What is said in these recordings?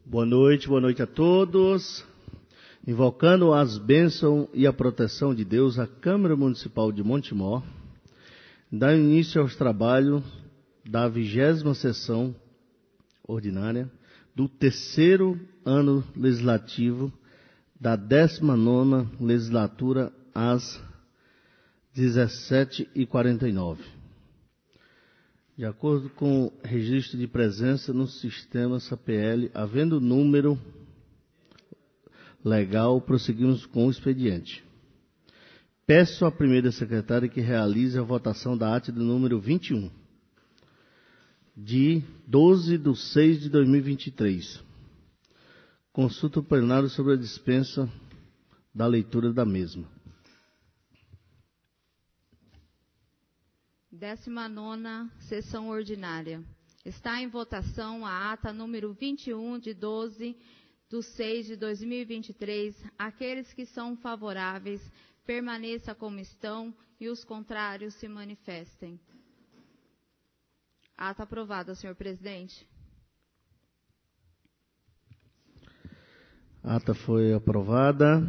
Boa noite a todos. Invocando as bênçãos e a proteção de Deus, a Câmara Municipal de Montemor dá início aos trabalhos da 20ª sessão ordinária do terceiro ano legislativo da 19ª legislatura às 17h49. De acordo com o registro de presença no sistema SAPL, havendo número legal, prosseguimos com o expediente. Peço à primeira secretária que realize a votação da ata do número 21, de 12/6/2023. Consulta o plenário sobre a dispensa da leitura da mesma. 19ª sessão ordinária. Está em votação a ata número 21 de 12/6/2023. Aqueles que são favoráveis, permaneçam como estão e os contrários se manifestem. Ata aprovada, senhor presidente. A ata foi aprovada.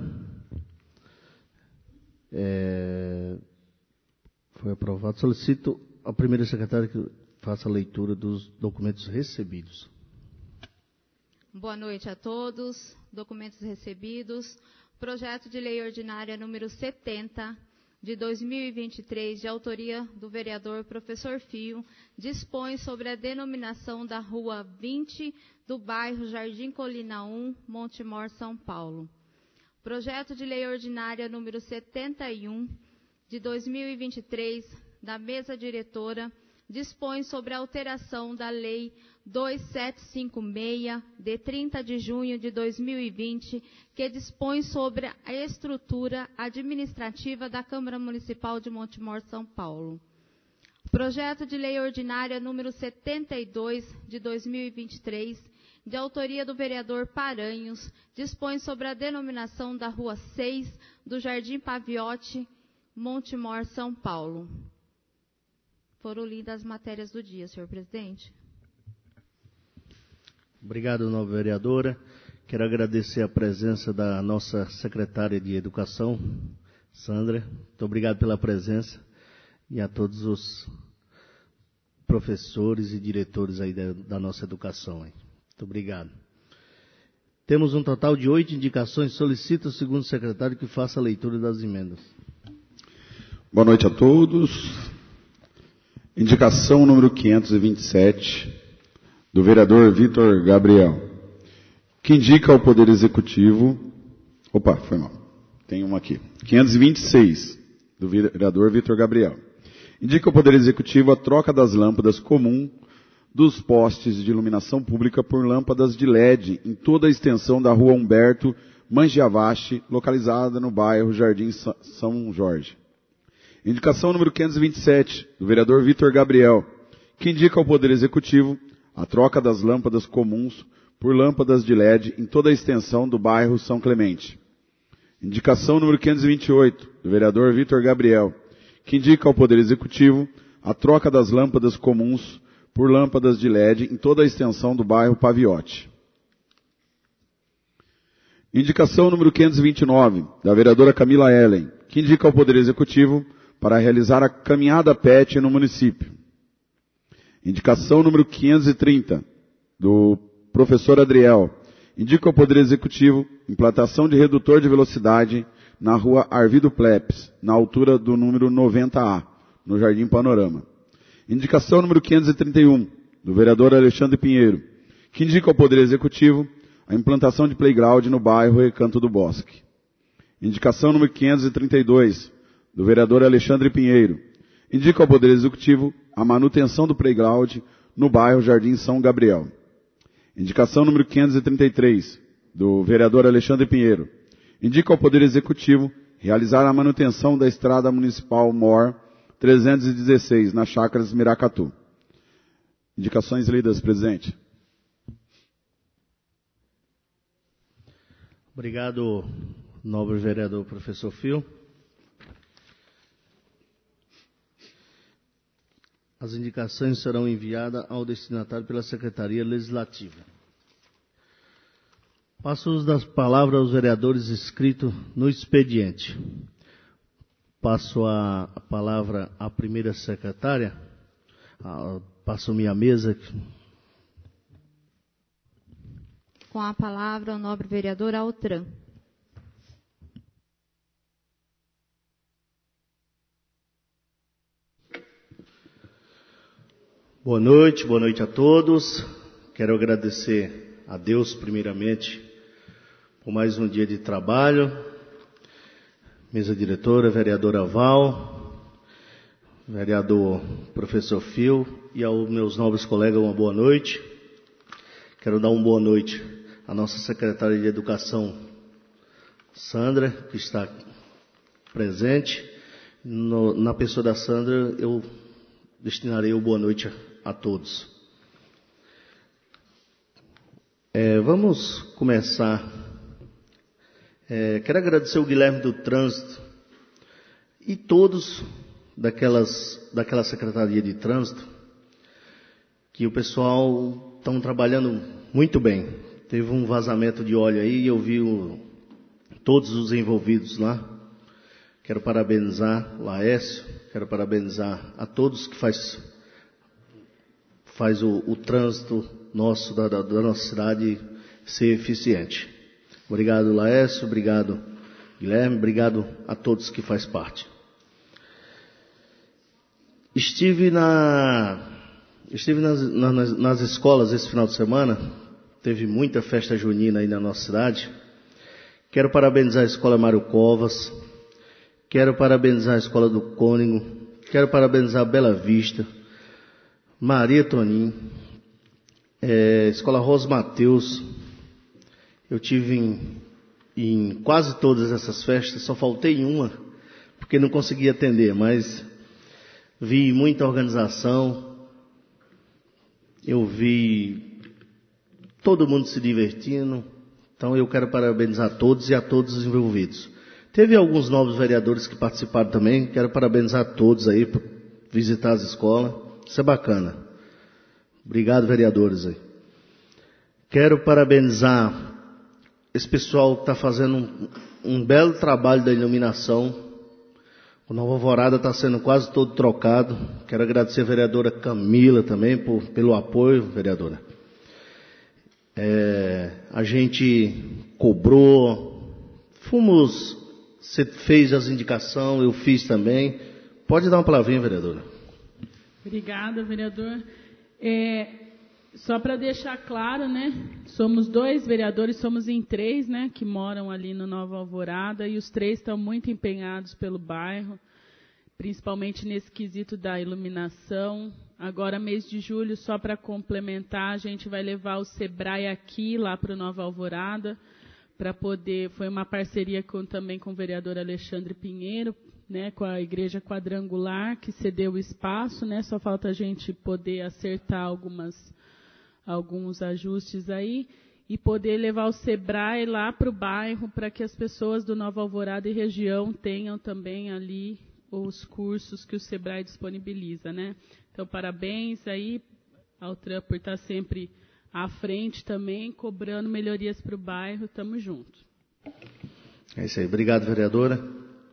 Foi aprovado. Solicito à primeira secretária que faça a leitura dos documentos recebidos. Boa noite a todos. Documentos recebidos. Projeto de lei ordinária número 70 de 2023, de autoria do vereador Professor Fio, dispõe sobre a denominação da Rua 20 do bairro Jardim Colina 1, Montemor, São Paulo. Projeto de lei ordinária número 71 de 2023, da mesa diretora, dispõe sobre a alteração da Lei 2756, de 30 de junho de 2020, que dispõe sobre a estrutura administrativa da Câmara Municipal de Montemor, São Paulo. Projeto de lei ordinária número 72, de 2023, de autoria do vereador Paranhos, dispõe sobre a denominação da Rua 6 do Jardim Paviotti, Montemor, São Paulo. Foram lidas as matérias do dia, senhor presidente. Obrigado, nova vereadora. Quero agradecer a presença da nossa secretária de Educação, Sandra. Muito obrigado pela presença. E a todos os professores e diretores aí da nossa educação. Aí. Muito obrigado. Temos um total de 8 indicações. Solicito ao segundo secretário que faça a leitura das emendas. Boa noite a todos. Indicação número 527, do vereador Vitor Gabriel, que indica ao Poder Executivo... Opa, foi mal. Tem uma aqui. 526, do vereador Vitor Gabriel. Indica ao Poder Executivo a troca das lâmpadas comum dos postes de iluminação pública por lâmpadas de LED em toda a extensão da rua Humberto Mangiavache, localizada no bairro Jardim São Jorge. Indicação número 527, do vereador Vitor Gabriel, que indica ao Poder Executivo a troca das lâmpadas comuns por lâmpadas de LED em toda a extensão do bairro São Clemente. Indicação número 528, do vereador Vitor Gabriel, que indica ao Poder Executivo a troca das lâmpadas comuns por lâmpadas de LED em toda a extensão do bairro Paviotti. Indicação número 529, da vereadora Camila Ellen, que indica ao Poder Executivo para realizar a caminhada PET no município. Indicação número 530, do professor Adriel, indica ao Poder Executivo implantação de redutor de velocidade na rua Arvido Pleps, na altura do número 90A, no Jardim Panorama. Indicação número 531, do vereador Alexandre Pinheiro, que indica ao Poder Executivo a implantação de playground no bairro Recanto do Bosque. Indicação número 532, do vereador Alexandre Pinheiro, indica ao Poder Executivo a manutenção do playground no bairro Jardim São Gabriel. Indicação número 533, do vereador Alexandre Pinheiro, indica ao Poder Executivo realizar a manutenção da estrada municipal MOR 316, na Chácaras Miracatu. Indicações lidas, presidente. Obrigado, nobre vereador professor Fio. As indicações serão enviadas ao destinatário pela Secretaria Legislativa. Passo o uso das palavras aos vereadores inscritos no expediente. Passo a palavra à primeira secretária. Passo minha mesa. Com a palavra, o nobre vereador Altran. Boa noite a todos. Quero agradecer a Deus, primeiramente, por mais um dia de trabalho. Mesa diretora, vereadora Val, vereador professor Fio e aos meus nobres colegas, uma boa noite. Quero dar uma boa noite à nossa secretária de Educação, Sandra, que está presente. Na pessoa da Sandra, eu destinarei uma boa noite a todos. Vamos começar. Quero agradecer o Guilherme do Trânsito e todos daquela Secretaria de Trânsito, que o pessoal estão trabalhando muito bem. Teve um vazamento de óleo aí e eu vi todos os envolvidos lá. Quero parabenizar Laércio, quero parabenizar a todos que faz o trânsito nosso, da nossa cidade ser eficiente. Obrigado, Laércio, obrigado, Guilherme, obrigado a todos que faz parte. Estive nas escolas esse final de semana, teve muita festa junina aí na nossa cidade. Quero parabenizar a Escola Mário Covas, quero parabenizar a Escola do Cônigo, quero parabenizar a Bela Vista, Maria Tonim, Escola Rosa Mateus. Eu tive em quase todas essas festas, só faltei em uma, porque não consegui atender, mas vi muita organização, eu vi todo mundo se divertindo, então eu quero parabenizar todos e a todos os envolvidos. Teve alguns novos vereadores que participaram também, quero parabenizar todos aí por visitar as escolas, isso é bacana. Obrigado, vereadores aí. Quero parabenizar esse pessoal que está fazendo um belo trabalho da iluminação. O Nova Alvorada está sendo quase todo trocado. Quero agradecer a vereadora Camila também pelo apoio, vereadora. A gente cobrou, você fez as indicações, eu fiz também. Pode dar uma palavrinha, vereadora. Obrigada, vereador. Só para deixar claro, né? Somos 2 vereadores, somos em 3, né? Que moram ali no Nova Alvorada e os 3 estão muito empenhados pelo bairro, principalmente nesse quesito da iluminação. Agora, mês de julho, só para complementar, a gente vai levar o Sebrae aqui, lá para o Nova Alvorada, para poder, foi uma parceria também com o vereador Alexandre Pinheiro, né, com a Igreja Quadrangular, que cedeu o espaço, né? Só falta a gente poder acertar alguns ajustes aí e poder levar o Sebrae lá para o bairro para que as pessoas do Nova Alvorada e região tenham também ali os cursos que o Sebrae disponibiliza, né? Então, parabéns aí ao Altran por estar sempre à frente também, cobrando melhorias para o bairro. Tamo junto. É isso aí. Obrigado, vereadora.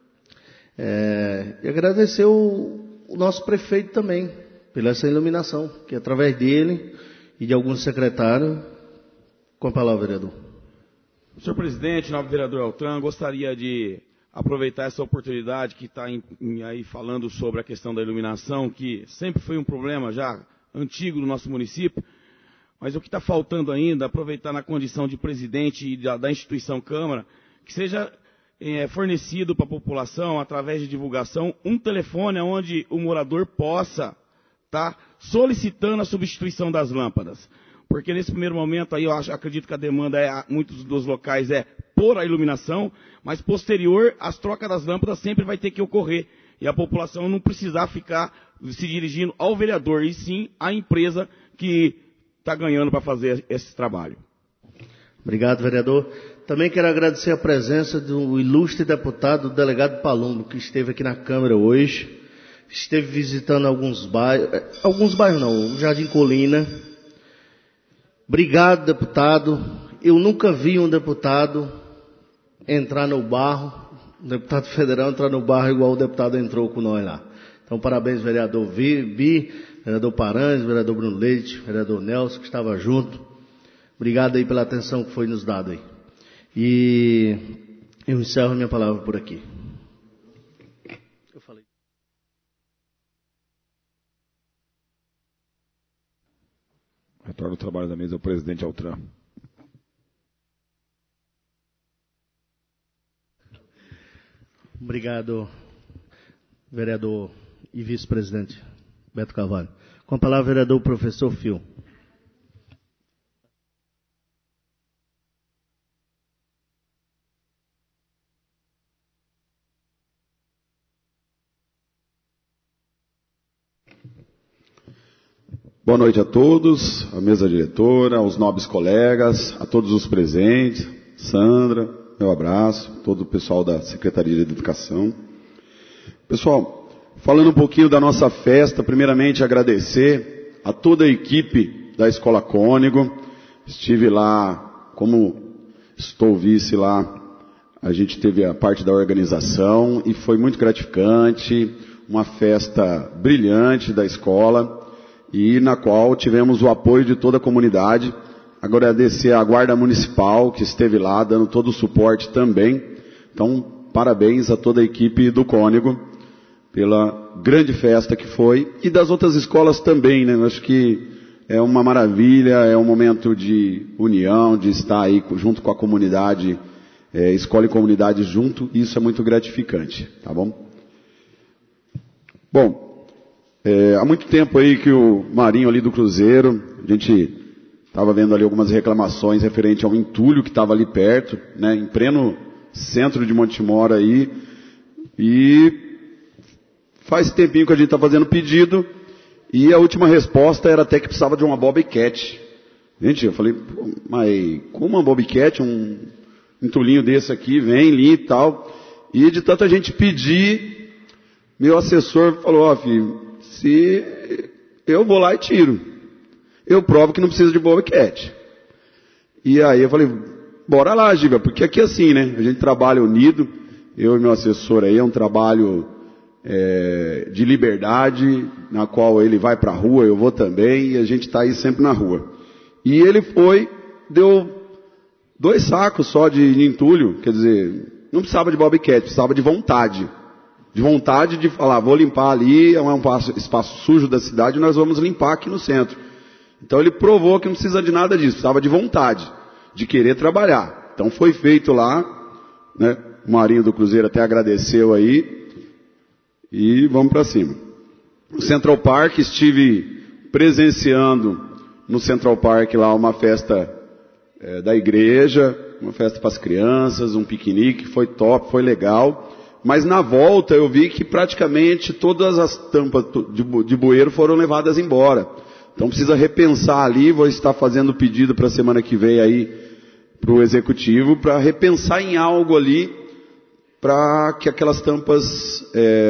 E agradecer o nosso prefeito também pela essa iluminação, que através dele e de alguns secretários. Com a palavra, vereador. Senhor presidente, nobre vereador Altran, gostaria de aproveitar essa oportunidade que está aí falando sobre a questão da iluminação, que sempre foi um problema já antigo no nosso município, mas o que está faltando ainda, aproveitar na condição de presidente da instituição Câmara, que seja fornecido para a população, através de divulgação, um telefone onde o morador possa estar solicitando a substituição das lâmpadas. Porque nesse primeiro momento aí acredito que a demanda muitos dos locais por a iluminação, mas posterior as trocas das lâmpadas sempre vai ter que ocorrer e a população não precisar ficar se dirigindo ao vereador, e sim à empresa que está ganhando para fazer esse trabalho. Obrigado, vereador. Também quero agradecer a presença do ilustre deputado, o delegado Palumbo, que esteve aqui na Câmara hoje, esteve visitando alguns bairros não, o Jardim Colina. Obrigado, deputado. eu nunca vi um deputado entrar no barro, um deputado federal entrar no barro igual o deputado entrou com nós lá. Então, parabéns, vereador Bi, vereador Paranhos, vereador Bruno Leite, vereador Nelson, que estava junto. Obrigado aí pela atenção que foi nos dada aí. E eu encerro minha palavra por aqui. Eu falei. Retorno ao trabalho da mesa ao presidente Altran. Obrigado, vereador e vice-presidente Beto Carvalho. Com a palavra, vereador professor Fio. Boa noite a todos, à mesa diretora, aos nobres colegas, a todos os presentes, Sandra, meu abraço, todo o pessoal da Secretaria de Educação. Pessoal, falando um pouquinho da nossa festa, primeiramente agradecer a toda a equipe da Escola Cônigo. Estive lá, como estou vice lá, a gente teve a parte da organização e foi muito gratificante, uma festa brilhante da escola, e na qual tivemos o apoio de toda a comunidade. Agradecer à Guarda Municipal, que esteve lá, dando todo o suporte também. Então, parabéns a toda a equipe do Cônigo, pela grande festa que foi, e das outras escolas também, né? Eu acho que é uma maravilha, é um momento de união, de estar aí junto com a comunidade, escola e comunidade junto, e isso é muito gratificante, tá bom? Bom, há muito tempo aí que o Marinho ali do Cruzeiro, a gente estava vendo ali algumas reclamações referente ao entulho que estava ali perto, né, em pleno centro de Montemor aí, e faz tempinho que a gente está fazendo pedido, e a última resposta era até que precisava de uma bobcat. Gente, eu falei, mas como uma bobcat, um entulhinho desse aqui, vem, limpa e tal, e de tanta gente pedir, meu assessor falou, ó, filho, se eu vou lá e tiro. Eu provo que não precisa de bobcat. E aí eu falei, bora lá, Giba, porque aqui é assim, né? A gente trabalha unido, eu e meu assessor aí, é um trabalho de liberdade, na qual ele vai para a rua, eu vou também, e a gente está aí sempre na rua. E ele foi, deu 2 sacos só de entulho, quer dizer, não precisava de bobcat, precisava de vontade. De vontade de falar, vou limpar ali, é um espaço sujo da cidade, nós vamos limpar aqui no centro. Então ele provou que não precisa de nada disso, precisava de vontade, de querer trabalhar. Então foi feito lá, né? O Marinho do Cruzeiro até agradeceu aí, e vamos para cima. No Central Park, estive presenciando no Central Park lá uma festa da igreja, uma festa para as crianças, um piquenique, foi top, foi legal. Mas na volta eu vi que praticamente todas as tampas de bueiro foram levadas embora. Então precisa repensar ali, vou estar fazendo pedido para a semana que vem aí para o executivo, para repensar em algo ali, para que aquelas tampas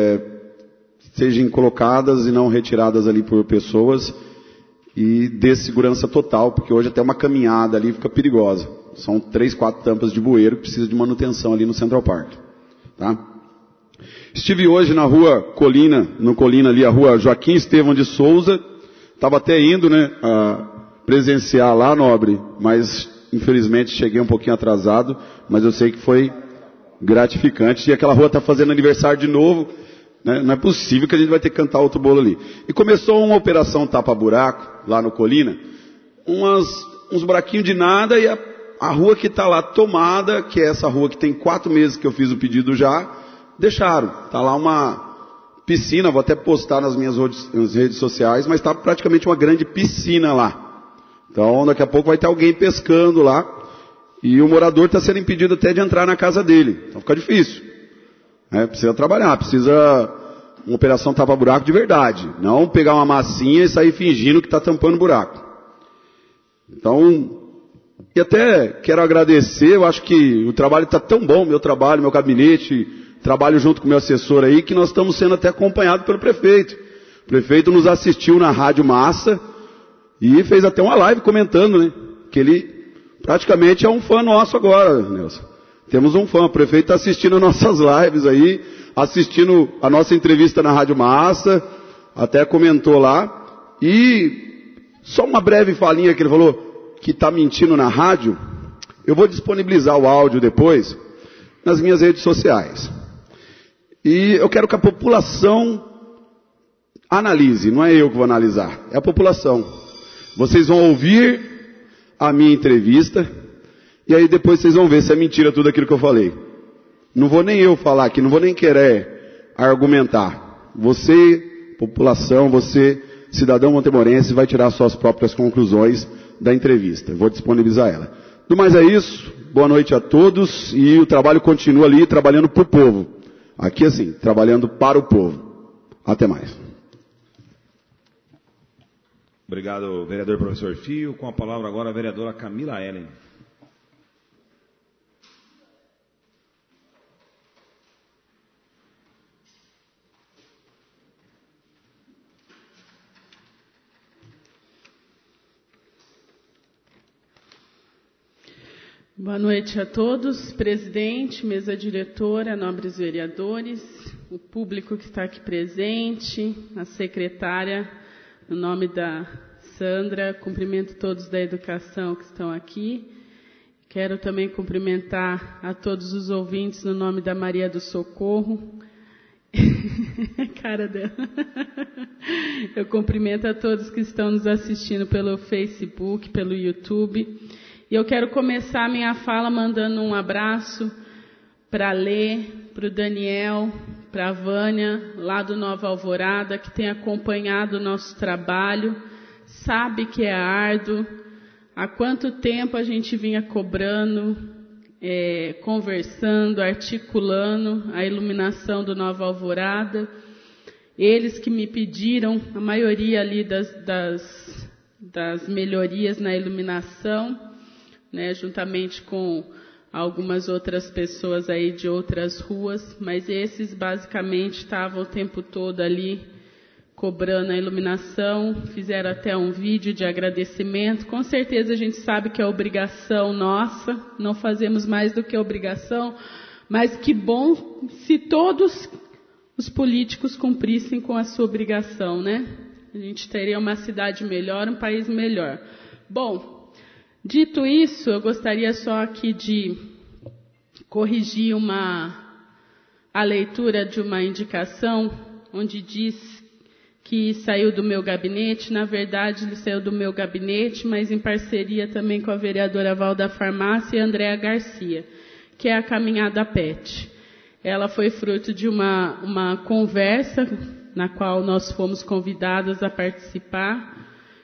sejam colocadas e não retiradas ali por pessoas e dê segurança total, porque hoje até uma caminhada ali fica perigosa. São 3, 4 tampas de bueiro que precisa de manutenção ali no Central Park. Tá? Estive hoje na rua Colina, no Colina ali, a rua Joaquim Estevão de Souza, estava até indo, né, a presenciar lá, nobre, mas infelizmente cheguei um pouquinho atrasado, mas eu sei que foi gratificante, e aquela rua está fazendo aniversário de novo, né, não é possível que a gente vai ter que cantar outro bolo ali. E começou uma operação tapa-buraco, lá no Colina, uns buraquinhos de nada, e a rua que está lá tomada, que é essa rua que tem 4 meses que eu fiz o pedido já, deixaram. Está lá uma piscina, vou até postar nas minhas redes sociais, mas está praticamente uma grande piscina lá. Então daqui a pouco vai ter alguém pescando lá, e o morador está sendo impedido até de entrar na casa dele. Então fica difícil. Precisa trabalhar, precisa uma operação tapa-buraco de verdade. Não pegar uma massinha e sair fingindo que está tampando buraco. Então, e até quero agradecer, eu acho que o trabalho está tão bom, meu trabalho, meu gabinete, trabalho junto com o meu assessor aí, que nós estamos sendo até acompanhados pelo prefeito. O prefeito nos assistiu na Rádio Massa e fez até uma live comentando, né, que ele Praticamente é um fã nosso agora, Nelson. Temos um fã, o prefeito está assistindo nossas lives aí, assistindo a nossa entrevista na Rádio Massa, até comentou lá. E só uma breve falinha que ele falou que está mentindo na rádio. Eu vou disponibilizar o áudio depois nas minhas redes sociais. E eu quero que a população analise, não é eu que vou analisar, é a população. Vocês vão ouvir a minha entrevista e aí depois vocês vão ver se é mentira tudo aquilo que eu falei. Não vou nem eu falar aqui, não vou nem querer argumentar. Você, população, você, cidadão montemorense, vai tirar suas próprias conclusões da entrevista. Eu vou disponibilizar ela. Do mais é isso, boa noite a todos e o trabalho continua ali trabalhando para o povo. Aqui assim, trabalhando para o povo. Até mais. Obrigado, vereador professor Fio. Com a palavra agora a vereadora Camila Ellen. Boa noite a todos, presidente, mesa diretora, nobres vereadores, o público que está aqui presente, a secretária, no nome da Sandra, cumprimento todos da educação que estão aqui. Quero também cumprimentar a todos os ouvintes no nome da Maria do Socorro. Cara dela. Eu cumprimento a todos que estão nos assistindo pelo Facebook, pelo YouTube. E eu quero começar a minha fala mandando um abraço para a Lê, para o Daniel, para a Vânia, lá do Nova Alvorada, que tem acompanhado o nosso trabalho, sabe que é árduo, há quanto tempo a gente vinha cobrando, conversando, articulando a iluminação do Nova Alvorada. Eles que me pediram, a maioria ali das melhorias na iluminação, né, juntamente com algumas outras pessoas aí de outras ruas, mas esses basicamente estavam o tempo todo ali cobrando a iluminação, fizeram até um vídeo de agradecimento. Com certeza a gente sabe que é obrigação nossa, não fazemos mais do que obrigação, mas que bom se todos os políticos cumprissem com a sua obrigação, né? A gente teria uma cidade melhor, um país melhor. Bom, dito isso, eu gostaria só aqui de corrigir a leitura de uma indicação, onde diz que saiu do meu gabinete. Na verdade, ele saiu do meu gabinete, mas em parceria também com a vereadora Valda Farmácia e a Andréa Garcia, que é a Caminhada PET. Ela foi fruto de uma conversa na qual nós fomos convidadas a participar,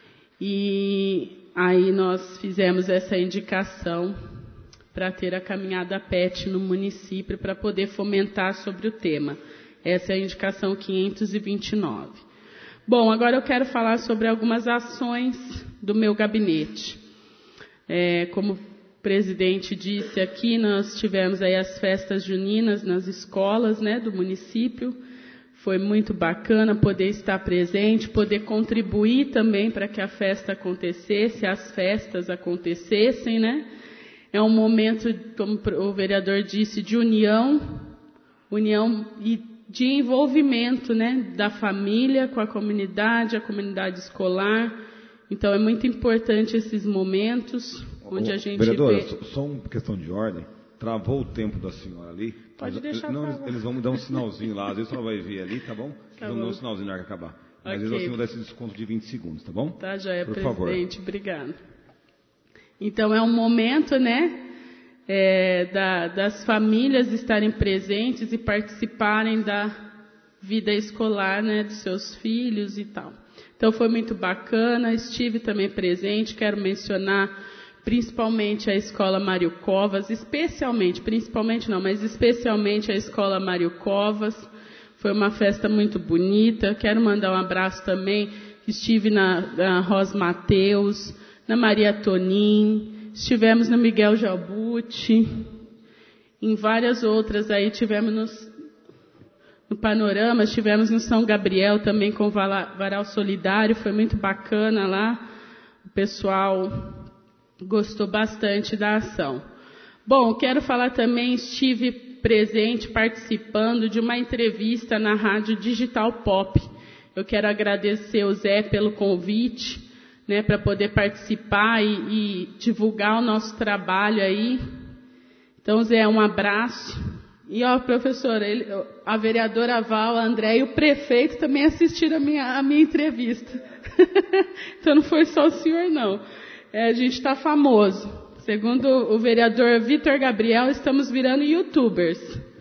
e aí nós fizemos essa indicação para ter a Caminhada PET no município, para poder fomentar sobre o tema. Essa é a indicação 529. Bom, agora eu quero falar sobre algumas ações do meu gabinete. Como o presidente disse aqui, nós tivemos aí as festas juninas nas escolas, né, do município. Foi muito bacana poder estar presente, poder contribuir também para que a festa acontecesse, as festas acontecessem, né? É um momento, como o vereador disse, de união e de envolvimento, né, da família com a comunidade escolar. Então é muito importante esses momentos onde a gente vereadora, vê... só uma questão de ordem. Travou o tempo da senhora ali. Pode deixar não, eles vão me dar um sinalzinho lá. Às vezes ela vai ver ali, tá bom? Eles vão me dar um sinalzinho na hora que acabar. Mas eles vão dar esse desconto de 20 segundos, tá bom? Tá, joia, por presidente. Favor. Obrigada. Então é um momento, né, das famílias estarem presentes e participarem da vida escolar, né, dos seus filhos e tal. Então foi muito bacana, estive também presente, quero mencionar principalmente a Escola Mário Covas, especialmente a Escola Mário Covas. Foi uma festa muito bonita. Quero mandar um abraço também, estive na Ros Mateus, na Maria Tonim, estivemos no Miguel Jabuti, em várias outras aí, tivemos no Panorama, estivemos no São Gabriel também com o Varal Solidário, foi muito bacana lá, o pessoal gostou bastante da ação. Bom, quero falar também, estive presente, participando de uma entrevista na Rádio Digital Pop. Eu quero agradecer o Zé pelo convite, né, para poder participar e divulgar o nosso trabalho aí. Então, Zé, um abraço. E, professora, a vereadora Val, a André e o prefeito também assistiram a minha entrevista. Então, não foi só o senhor, não. A gente está famoso. Segundo o vereador Vitor Gabriel, estamos virando youtubers.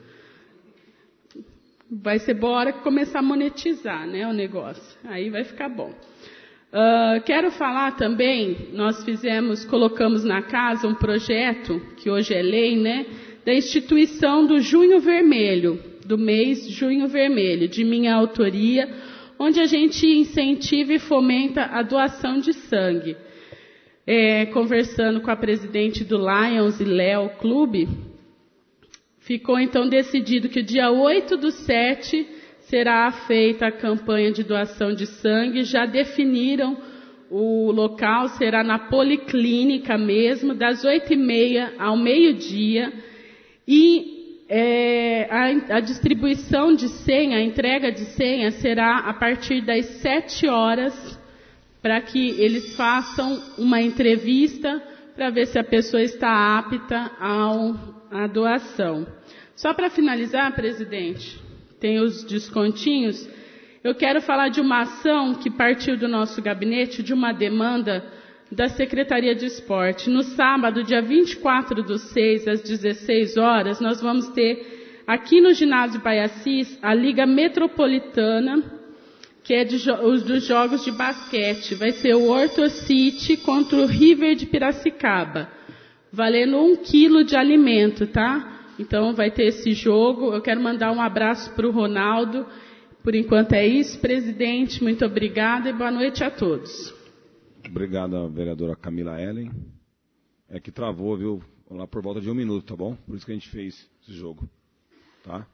Vai ser boa hora que começar a monetizar, né, o negócio. Aí vai ficar bom. Quero falar também, nós colocamos na casa um projeto, que hoje é lei, né, da instituição do Junho Vermelho, do mês Junho Vermelho, de minha autoria, onde a gente incentiva e fomenta a doação de sangue. Conversando com a presidente do Lions e Léo Clube, ficou então decidido que o dia 8/7 será feita a campanha de doação de sangue. Já definiram o local, será na Policlínica mesmo, das 8h30 ao meio-dia. E a distribuição de senha, a entrega de senha, será a partir das 7 horas, para que eles façam uma entrevista para ver se a pessoa está apta à doação. Só para finalizar, presidente, tem os descontinhos. Eu quero falar de uma ação que partiu do nosso gabinete, de uma demanda da Secretaria de Esporte. No sábado, dia 24/6, às 16 horas, nós vamos ter aqui no ginásio Baiacis a Liga Metropolitana, que é dos jogos de basquete. Vai ser o Orto City contra o River de Piracicaba, valendo 1 quilo de alimento, tá? Então vai ter esse jogo. Eu quero mandar um abraço para o Ronaldo. Por enquanto é isso, presidente. Muito obrigada e boa noite a todos. Obrigado, vereadora Camila Ellen. É que travou, viu? Lá por volta de 1 minuto, tá bom? Por isso que a gente fez esse jogo, tá?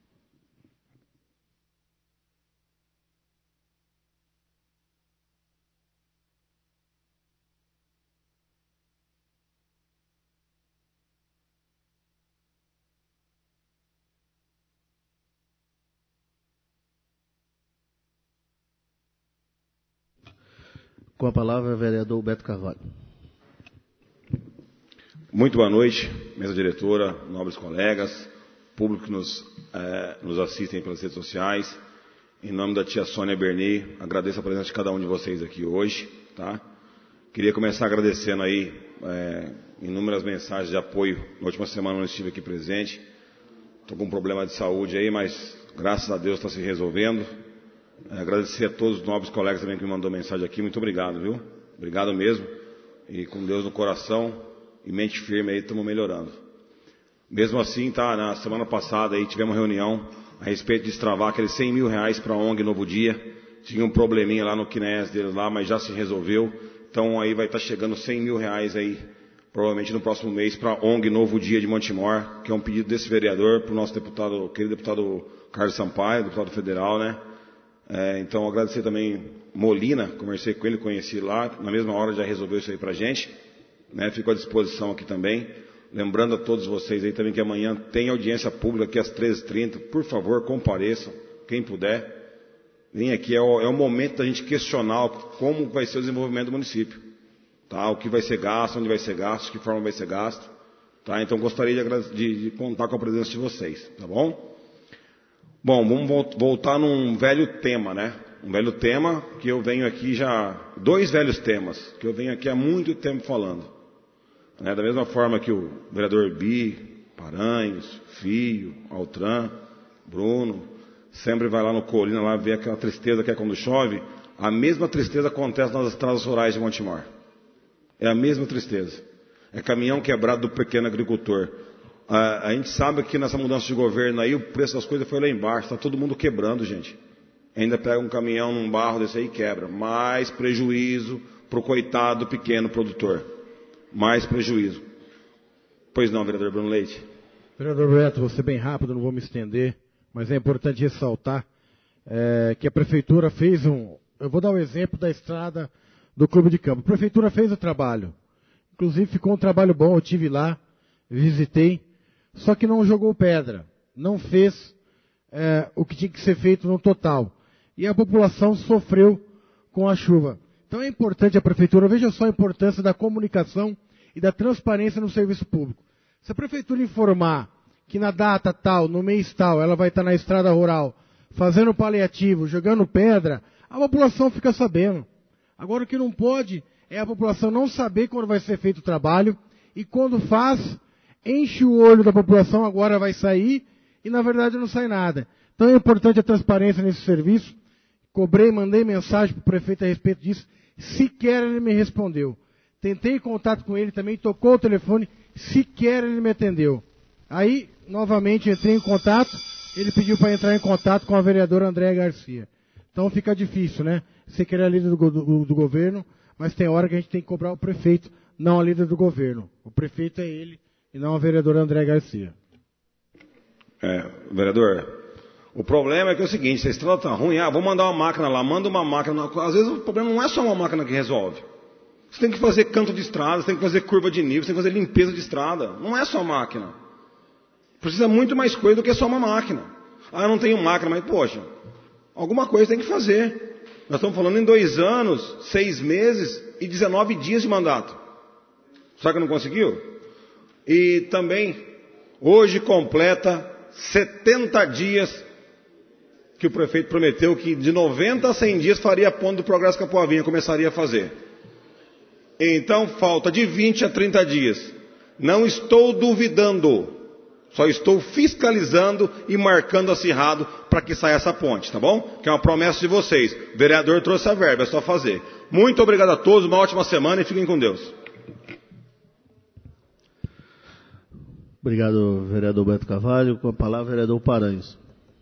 Com a palavra, o vereador Beto Carvalho. Muito boa noite, mesa diretora, nobres colegas, público que nos assistem pelas redes sociais. Em nome da tia Sônia Berni, agradeço a presença de cada um de vocês aqui hoje, tá? Queria começar agradecendo aí inúmeras mensagens de apoio. Na última semana eu não estive aqui presente. Estou com um problema de saúde aí, mas graças a Deus está se resolvendo. Agradecer a todos os nobres colegas também que me mandou mensagem aqui. Muito obrigado, viu? Obrigado mesmo. E com Deus no coração e mente firme aí, estamos melhorando. Mesmo assim, tá? Na semana passada aí tivemos uma reunião a respeito de destravar aqueles 100 mil reais para a ONG Novo Dia. Tinha um probleminha lá no Kinés deles lá, mas já se resolveu. Então aí vai estar chegando 100 mil reais aí, provavelmente no próximo mês, para a ONG Novo Dia de Montemor, que é um pedido desse vereador, para o nosso deputado, querido deputado Carlos Sampaio, deputado federal, né? Então agradecer também Molina, conversei com ele, conheci lá, na mesma hora já resolveu isso aí pra gente, né? Fico à disposição aqui também, lembrando a todos vocês aí também que amanhã tem audiência pública aqui às 13h30, por favor compareçam, quem puder, vem aqui, é o momento da gente questionar como vai ser o desenvolvimento do município, tá? O que vai ser gasto, onde vai ser gasto, de que forma vai ser gasto, tá? Então gostaria de contar com a presença de vocês, tá bom? Bom, vamos voltar num velho tema, né? Um velho tema que eu venho aqui já... 2 velhos temas que eu venho aqui há muito tempo falando. Né? Da mesma forma que o vereador Bi, Paranhos, Fio, Altran, Bruno, sempre vai lá no Colina, lá ver aquela tristeza que é quando chove. A mesma tristeza acontece nas estradas rurais de Montemor. É a mesma tristeza. É caminhão quebrado do pequeno agricultor. A gente sabe que nessa mudança de governo aí, o preço das coisas foi lá embaixo, está todo mundo quebrando, gente. Ainda pega um caminhão num barro desse aí e quebra. Mais prejuízo para o coitado pequeno produtor. Mais prejuízo. Pois não, vereador Bruno Leite. Vereador Beto, vou ser bem rápido, não vou me estender, mas é importante ressaltar que a Prefeitura fez eu vou dar o exemplo da estrada do Clube de Campo. A Prefeitura fez o trabalho. Inclusive ficou um trabalho bom, eu estive lá, visitei, só que não jogou pedra, não fez o que tinha que ser feito no total. E a população sofreu com a chuva. Então é importante a prefeitura, veja só a importância da comunicação e da transparência no serviço público. Se a prefeitura informar que na data tal, no mês tal, ela vai estar na estrada rural, fazendo paliativo, jogando pedra, a população fica sabendo. Agora o que não pode é a população não saber quando vai ser feito o trabalho, e quando faz, enche o olho da população, agora vai sair, e na verdade não sai nada. Então é importante a transparência nesse serviço. Cobrei, mandei mensagem para o prefeito a respeito disso, sequer ele me respondeu. Tentei contato com ele também, tocou o telefone, sequer ele me atendeu. Aí, novamente, entrei em contato, ele pediu para entrar em contato com a vereadora Andréa Garcia. Então fica difícil, né? Você quer a líder do governo, mas tem hora que a gente tem que cobrar o prefeito, não a líder do governo. O prefeito é ele e não a vereadora Andréa Garcia. Vereador, o problema é que é o seguinte, se a estrada está ruim, vou mandar uma máquina lá, manda uma máquina. Às vezes o problema não é só uma máquina que resolve. Você tem que fazer canto de estrada, você tem que fazer curva de nível, você tem que fazer limpeza de estrada. Não é só máquina. Precisa muito mais coisa do que só uma máquina. Eu não tenho máquina, mas poxa, alguma coisa tem que fazer. Nós estamos falando em 2 anos, 6 meses e 19 dias de mandato. Será que não conseguiu? E também, hoje completa 70 dias que o prefeito prometeu que de 90 a 100 dias faria a ponte do Progresso Capoavinha, começaria a fazer. Então falta de 20 a 30 dias. Não estou duvidando, só estou fiscalizando e marcando acirrado para que saia essa ponte, tá bom? Que é uma promessa de vocês. O vereador trouxe a verba, é só fazer. Muito obrigado a todos, uma ótima semana e fiquem com Deus. Obrigado, vereador Beto Carvalho. Com a palavra, vereador Paranhos.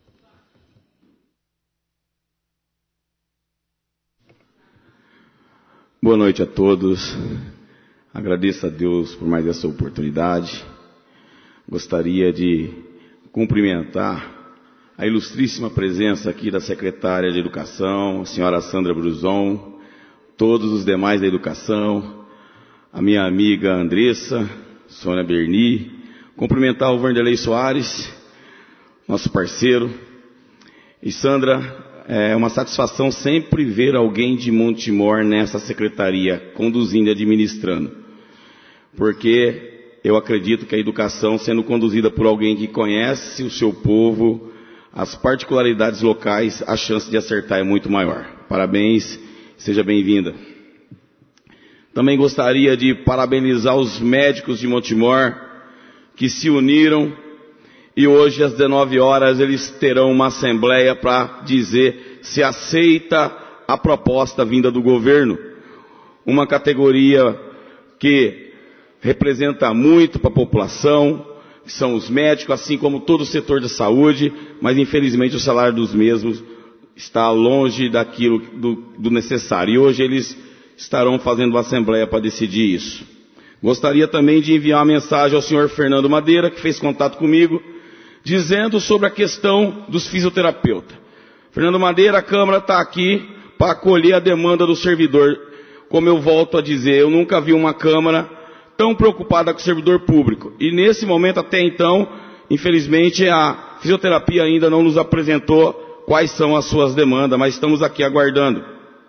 Boa noite a todos. Agradeço a Deus por mais essa oportunidade. Gostaria de cumprimentar a ilustríssima presença aqui da secretária de Educação, a senhora Sandra Bruzon, todos os demais da Educação, a minha amiga Andressa, Sônia Berni, cumprimentar o Vanderlei Soares, nosso parceiro. E Sandra, é uma satisfação sempre ver alguém de Montemor nessa secretaria, conduzindo e administrando. Porque eu acredito que a educação, sendo conduzida por alguém que conhece o seu povo, as particularidades locais, a chance de acertar é muito maior. Parabéns, seja bem-vinda. Também gostaria de parabenizar os médicos de Montemor, que se uniram, e hoje às 19 horas eles terão uma assembleia para dizer se aceita a proposta vinda do governo. Uma categoria que representa muito para a população, que são os médicos, assim como todo o setor de saúde, mas infelizmente o salário dos mesmos está longe daquilo do necessário. E hoje eles estarão fazendo uma assembleia para decidir isso. Gostaria também de enviar uma mensagem ao senhor Fernando Madeira, que fez contato comigo, dizendo sobre a questão dos fisioterapeutas. Fernando Madeira, a Câmara está aqui para acolher a demanda do servidor. Como eu volto a dizer, eu nunca vi uma Câmara tão preocupada com o servidor público. E nesse momento, até então, infelizmente, a fisioterapia ainda não nos apresentou quais são as suas demandas, mas estamos aqui aguardando.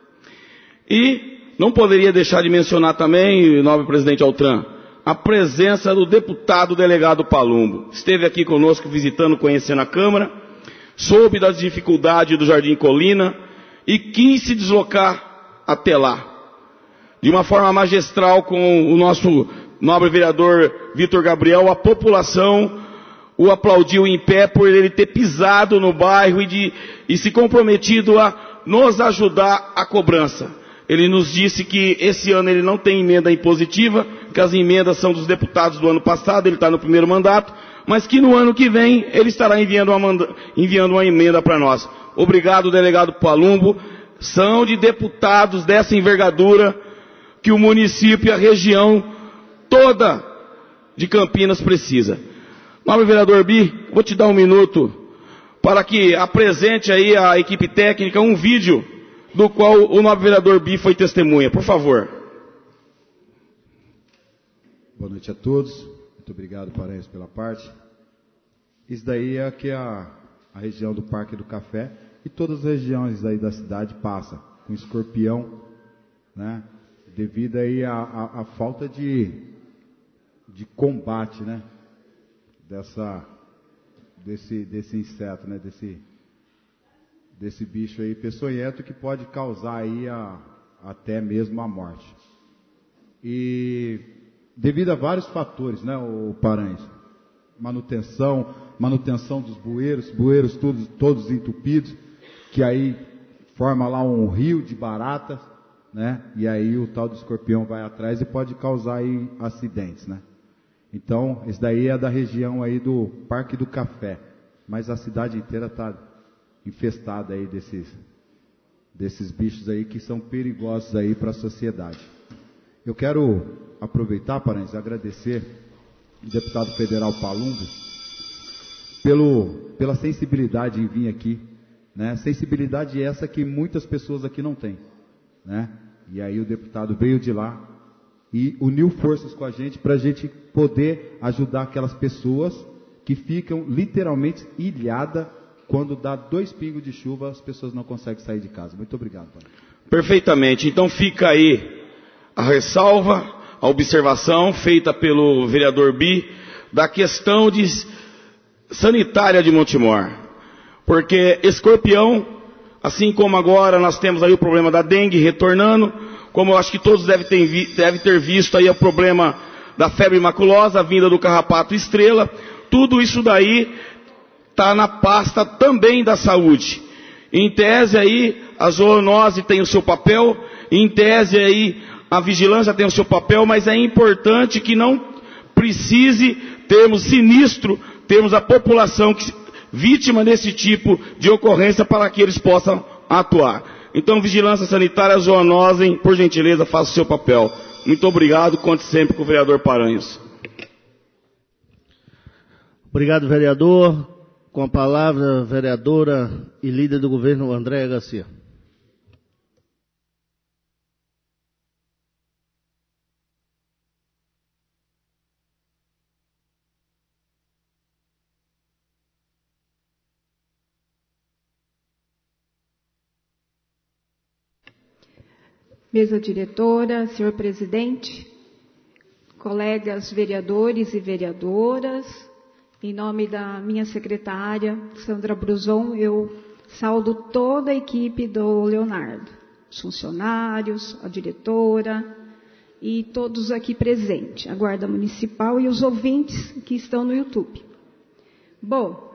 E não poderia deixar de mencionar também, nobre presidente Altran, a presença do deputado delegado Palumbo. Esteve aqui conosco visitando, conhecendo a Câmara, soube das dificuldades do Jardim Colina e quis se deslocar até lá. De uma forma magistral com o nosso nobre vereador Vitor Gabriel, a população o aplaudiu em pé por ele ter pisado no bairro e se comprometido a nos ajudar a cobrança. Ele nos disse que esse ano ele não tem emenda impositiva, que as emendas são dos deputados do ano passado, ele está no primeiro mandato, mas que no ano que vem ele estará enviando uma emenda para nós. Obrigado, delegado Palumbo. São de deputados dessa envergadura que o município e a região toda de Campinas precisa. Nobre vereador Bi, vou te dar um minuto para que apresente aí a equipe técnica um vídeo do qual o nobre vereador Bi foi testemunha, por favor. Boa noite a todos. Muito obrigado, Paranhos, pela parte. Isso daí é que a região do Parque do Café e todas as regiões aí da cidade passa com escorpião, né? Devido aí à falta de combate, né? Desse inseto, né? Desse bicho aí peçonhento que pode causar aí até mesmo a morte. E devido a vários fatores, né, o Paranhos? Manutenção dos bueiros todos entupidos, que aí forma lá um rio de baratas, né? E aí o tal do escorpião vai atrás e pode causar aí acidentes, né? Então, esse daí é da região aí do Parque do Café, mas a cidade inteira está infestada aí desses bichos aí que são perigosos aí para a sociedade. Eu quero aproveitar, Paranhos, e agradecer o deputado federal Palumbo pela sensibilidade em vir aqui, né? Sensibilidade essa que muitas pessoas aqui não têm, né? E aí o deputado veio de lá e uniu forças com a gente para a gente poder ajudar aquelas pessoas que ficam literalmente ilhadas quando dá 2 pingos de chuva, as pessoas não conseguem sair de casa. Muito obrigado, Paranhos. Perfeitamente. Então fica aí a ressalva, a observação feita pelo vereador Bi da questão sanitária de Montemor. Porque escorpião, assim como agora nós temos aí o problema da dengue retornando, como eu acho que todos devem ter visto aí o problema da febre maculosa, a vinda do carrapato estrela, tudo isso daí está na pasta também da saúde. Em tese aí, a zoonose tem o seu papel, em tese aí, a vigilância tem o seu papel, mas é importante que não precise termos a população vítima desse tipo de ocorrência para que eles possam atuar. Então, vigilância sanitária, zoonose, por gentileza, faça o seu papel. Muito obrigado, conte sempre com o vereador Paranhos. Obrigado, vereador. Com a palavra, vereadora e líder do governo, Andréa Garcia. Mesa diretora, senhor presidente, colegas vereadores e vereadoras, em nome da minha secretária, Sandra Bruzon, eu saúdo toda a equipe do Leonardo, os funcionários, a diretora e todos aqui presentes, a Guarda Municipal e os ouvintes que estão no YouTube. Bom,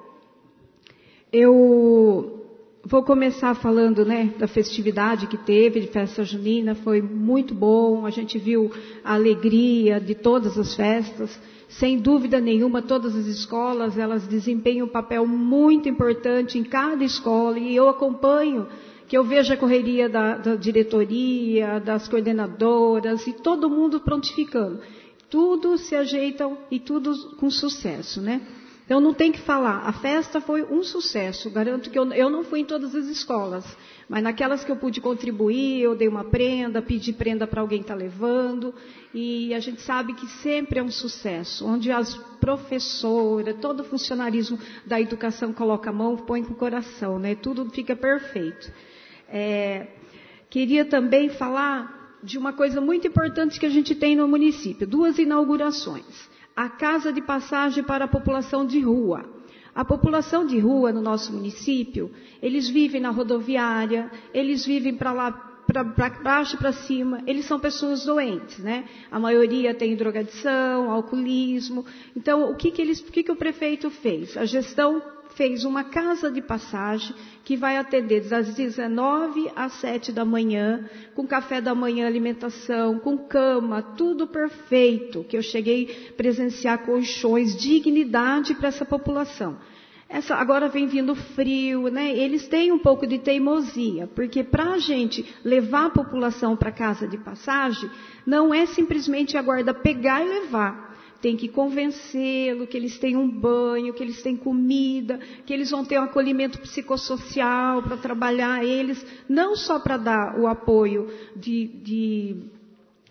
eu vou começar falando, né, da festividade que teve, de festa junina, foi muito bom, a gente viu a alegria de todas as festas, sem dúvida nenhuma, todas as escolas, elas desempenham um papel muito importante em cada escola, e eu acompanho, que eu vejo a correria da diretoria, das coordenadoras, e todo mundo prontificando. Tudo se ajeita e tudo com sucesso, né? Então não tem que falar, a festa foi um sucesso, garanto que eu não fui em todas as escolas, mas naquelas que eu pude contribuir, eu dei uma prenda, pedi prenda para alguém estar levando, e a gente sabe que sempre é um sucesso, onde as professoras, todo o funcionarismo da educação coloca a mão, põe com o coração, né? Tudo fica perfeito. Queria também falar de uma coisa muito importante que a gente tem no município, 2 inaugurações. A casa de passagem para a população de rua. A população de rua no nosso município, eles vivem na rodoviária, eles vivem para lá, para baixo, para cima, eles são pessoas doentes, né? A maioria tem drogadição, alcoolismo. Então, o que o prefeito fez? A gestão fez uma casa de passagem que vai atender das 19 às 7 da manhã, com café da manhã, alimentação, com cama, tudo perfeito, que eu cheguei a presenciar colchões, dignidade para essa população. Agora vem vindo frio, né? Eles têm um pouco de teimosia, porque para a gente levar a população para a casa de passagem, não é simplesmente a guarda pegar e levar. Tem que convencê-lo que eles têm um banho, que eles têm comida, que eles vão ter um acolhimento psicossocial para trabalhar eles, não só para dar o apoio de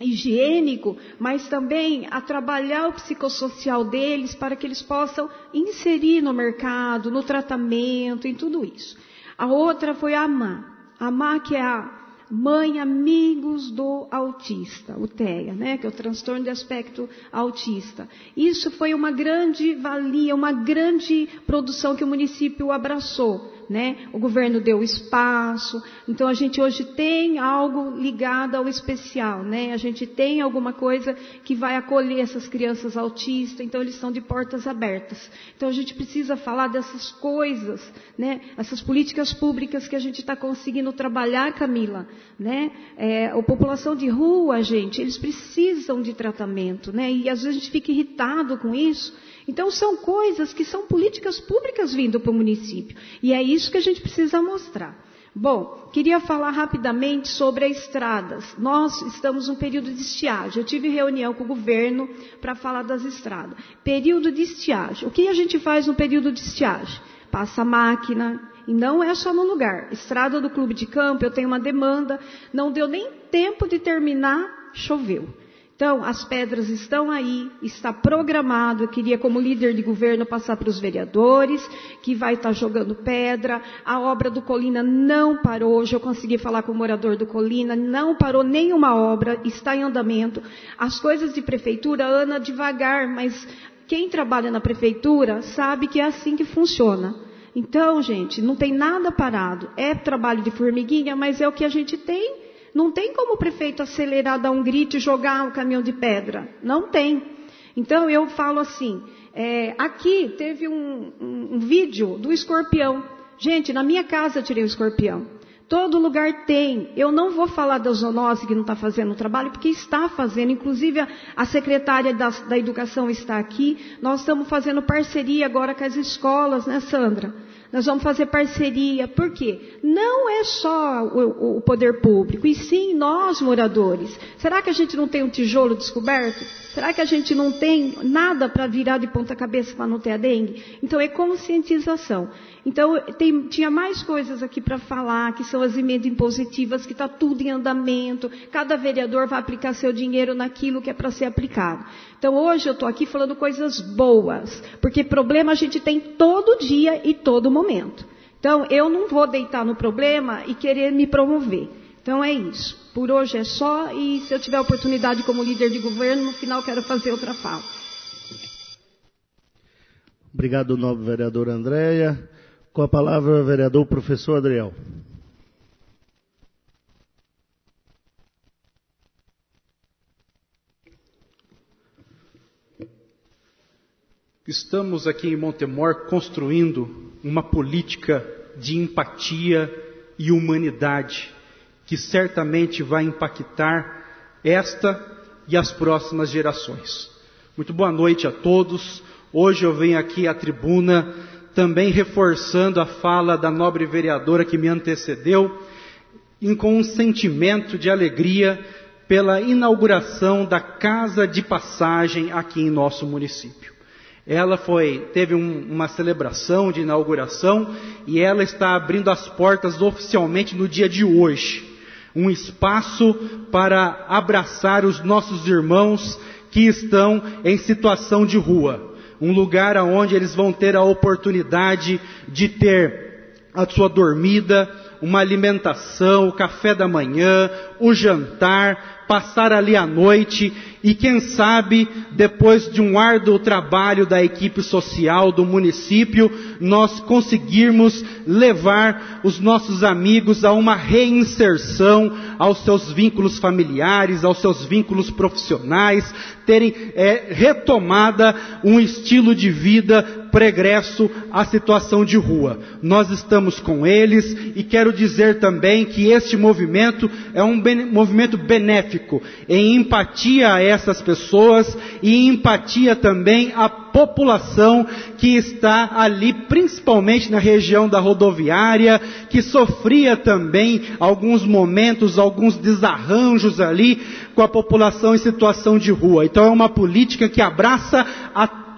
higiênico, mas também a trabalhar o psicossocial deles para que eles possam inserir no mercado, no tratamento, em tudo isso. A outra foi a AMA. A AMA, que é a Mãe Amigos do Autista, o TEA, né, que é o transtorno de aspecto autista. Isso foi uma grande valia, uma grande produção que o município abraçou, né? O governo deu espaço, então a gente hoje tem algo ligado ao especial, né? A gente tem alguma coisa que vai acolher essas crianças autistas, então eles estão de portas abertas. Então a gente precisa falar dessas coisas, né? Essas políticas públicas que a gente está conseguindo trabalhar, Camila, né? A população de rua, gente, eles precisam de tratamento, né? E às vezes a gente fica irritado com isso. Então são coisas que são políticas públicas vindo para o município. E é isso que a gente precisa mostrar. Bom, queria falar rapidamente sobre as estradas. Nós estamos num período de estiagem. Eu tive reunião com o governo para falar das estradas. Período de estiagem. O que a gente faz no período de estiagem? Passa máquina, e não é só no lugar. Estrada do Clube de Campo, eu tenho uma demanda, não deu nem tempo de terminar, choveu. Então, as pedras estão aí, está programado, eu queria como líder de governo passar para os vereadores, que vai estar jogando pedra, a obra do Colina não parou, hoje eu consegui falar com o morador do Colina, não parou nenhuma obra, está em andamento. As coisas de prefeitura andam devagar, mas quem trabalha na prefeitura sabe que é assim que funciona. Então, gente, não tem nada parado, é trabalho de formiguinha, mas é o que a gente tem. Não tem como o prefeito acelerar, dar um grito e jogar um caminhão de pedra. Não tem. Então, eu falo assim, aqui teve um vídeo do escorpião. Gente, na minha casa eu tirei o escorpião. Todo lugar tem. Eu não vou falar da zoonose que não está fazendo o trabalho, porque está fazendo. Inclusive, a secretária da Educação está aqui. Nós estamos fazendo parceria agora com as escolas, né, Sandra? Nós vamos fazer parceria, por quê? Não é só o poder público, e sim nós, moradores. Será que a gente não tem um tijolo descoberto? Será que a gente não tem nada para virar de ponta cabeça para não ter a dengue? Então é conscientização. Então tinha mais coisas aqui para falar, que são as emendas impositivas, que está tudo em andamento. Cada vereador vai aplicar seu dinheiro naquilo que é para ser aplicado. Então hoje eu estou aqui falando coisas boas, porque problema a gente tem todo dia e todo momento. Então eu não vou deitar no problema e querer me promover. Então é isso. Por hoje é só, e se eu tiver oportunidade como líder de governo, no final quero fazer outra fala. Obrigado, nobre vereadora Andréia. Com a palavra, o vereador professor Adriel. Estamos aqui em Montemor construindo uma política de empatia e humanidade que certamente vai impactar esta e as próximas gerações. Muito boa noite a todos. Hoje eu venho aqui à tribuna também reforçando a fala da nobre vereadora que me antecedeu, com um sentimento de alegria pela inauguração da Casa de Passagem aqui em nosso município. Ela teve uma celebração de inauguração e ela está abrindo as portas oficialmente no dia de hoje. Um espaço para abraçar os nossos irmãos que estão em situação de rua. Um lugar onde eles vão ter a oportunidade de ter a sua dormida, uma alimentação, o café da manhã, o jantar, passar ali a noite e quem sabe, depois de um árduo trabalho da equipe social do município, nós conseguirmos levar os nossos amigos a uma reinserção aos seus vínculos familiares, aos seus vínculos profissionais, terem retomada um estilo de vida pregresso à situação de rua. Nós estamos com eles e quero dizer também que este movimento é um movimento benéfico, em empatia a essas pessoas e em empatia também à população que está ali, principalmente na região da rodoviária, que sofria também alguns momentos, alguns desarranjos ali com a população em situação de rua. Então é uma política que abraça a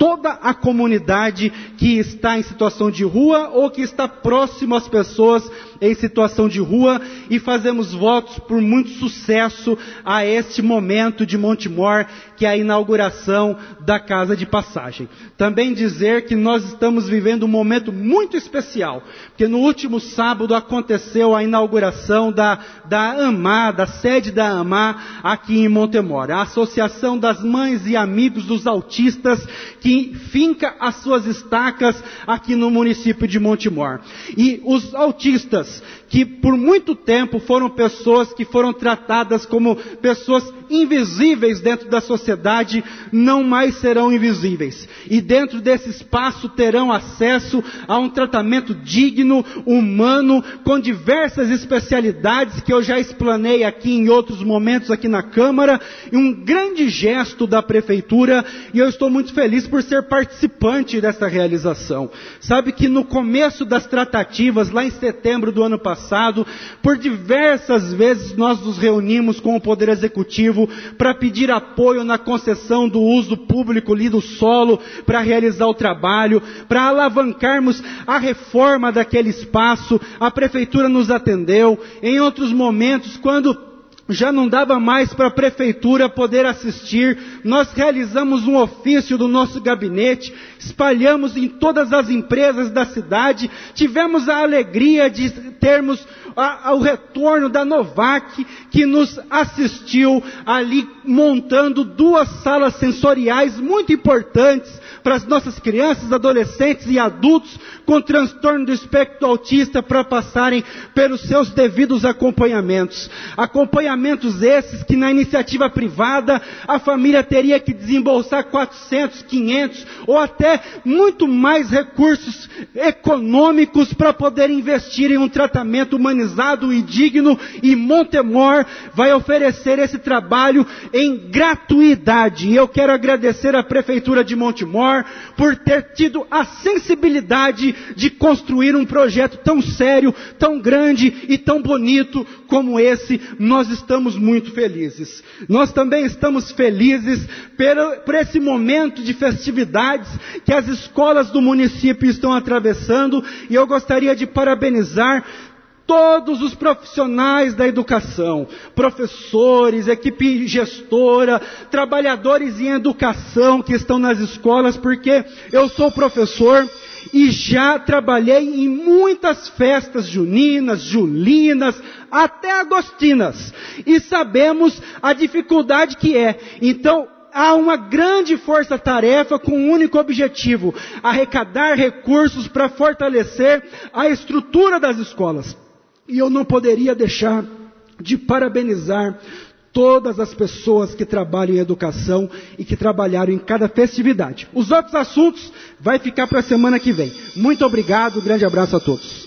toda a comunidade que está em situação de rua ou que está próximo às pessoas em situação de rua, e fazemos votos por muito sucesso a este momento de Montemor, que é a inauguração da Casa de Passagem. Também dizer que nós estamos vivendo um momento muito especial, porque no último sábado aconteceu a inauguração da AMA, da sede da AMA aqui em Montemor, a Associação das Mães e Amigos dos Autistas, que finca as suas estacas aqui no município de Montemor. E os autistas, que por muito tempo foram pessoas que foram tratadas como pessoas invisíveis dentro da sociedade, não mais serão invisíveis. E dentro desse espaço terão acesso a um tratamento digno, humano, com diversas especialidades que eu já explanei aqui em outros momentos aqui na Câmara, e um grande gesto da Prefeitura, e eu estou muito feliz por ser participante dessa realização. Sabe que no começo das tratativas, lá em setembro do ano passado, por diversas vezes nós nos reunimos com o Poder Executivo para pedir apoio na concessão do uso público ali do solo, para realizar o trabalho, para alavancarmos a reforma daquele espaço. A Prefeitura nos atendeu. Em outros momentos, quando já não dava mais para a Prefeitura poder assistir, nós realizamos um ofício do nosso gabinete, espalhamos em todas as empresas da cidade, tivemos a alegria de termos o retorno da Novac, que nos assistiu ali montando 2 salas sensoriais muito importantes para as nossas crianças, adolescentes e adultos com transtorno do espectro autista, para passarem pelos seus devidos acompanhamentos. Acompanhamentos esses que na iniciativa privada a família teria que desembolsar 400, 500 ou até muito mais recursos econômicos para poder investir em um tratamento humanizado e digno, e Montemor vai oferecer esse trabalho em gratuidade. E eu quero agradecer à Prefeitura de Montemor por ter tido a sensibilidade de construir um projeto tão sério, tão grande e tão bonito como esse. Nós estamos muito felizes. Nós também estamos felizes por esse momento de festividades que as escolas do município estão atravessando, e eu gostaria de parabenizar todos os profissionais da educação, professores, equipe gestora, trabalhadores em educação que estão nas escolas, porque eu sou professor e já trabalhei em muitas festas juninas, julinas, até agostinas, e sabemos a dificuldade que é. Então, há uma grande força-tarefa com um único objetivo: arrecadar recursos para fortalecer a estrutura das escolas. E eu não poderia deixar de parabenizar todas as pessoas que trabalham em educação e que trabalharam em cada festividade. Os outros assuntos vai ficar para a semana que vem. Muito obrigado, grande abraço a todos.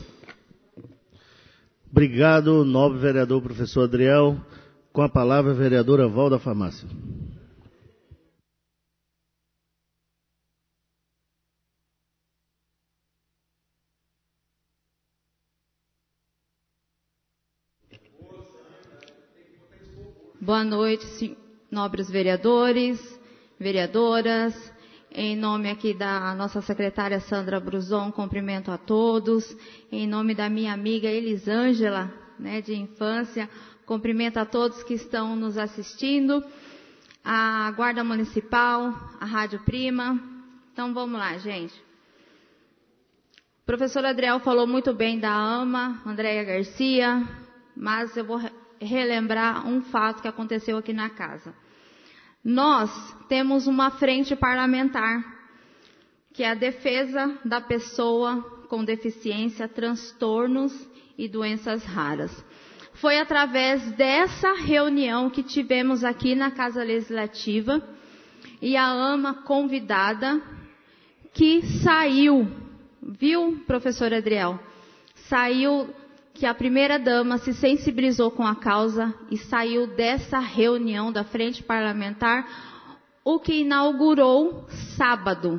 Obrigado, nobre vereador professor Adriel. Com a palavra, a vereadora Valda Farmácia. Boa noite, nobres vereadores, vereadoras. Em nome aqui da nossa secretária Sandra Bruzon, cumprimento a todos. Em nome da minha amiga Elisângela, de infância, cumprimento a todos que estão nos assistindo. A Guarda Municipal, a Rádio Prima. Então vamos lá, gente. O professor Adriel falou muito bem da AMA, Andréia Garcia, mas eu vou relembrar um fato que aconteceu aqui na casa. Nós temos uma frente parlamentar, que é a defesa da pessoa com deficiência, transtornos e doenças raras. Foi através dessa reunião que tivemos aqui na Casa Legislativa, e a AMA convidada, que saiu, viu, professor Adriel? Saiu que a primeira-dama se sensibilizou com a causa e saiu dessa reunião da Frente Parlamentar, o que inaugurou sábado.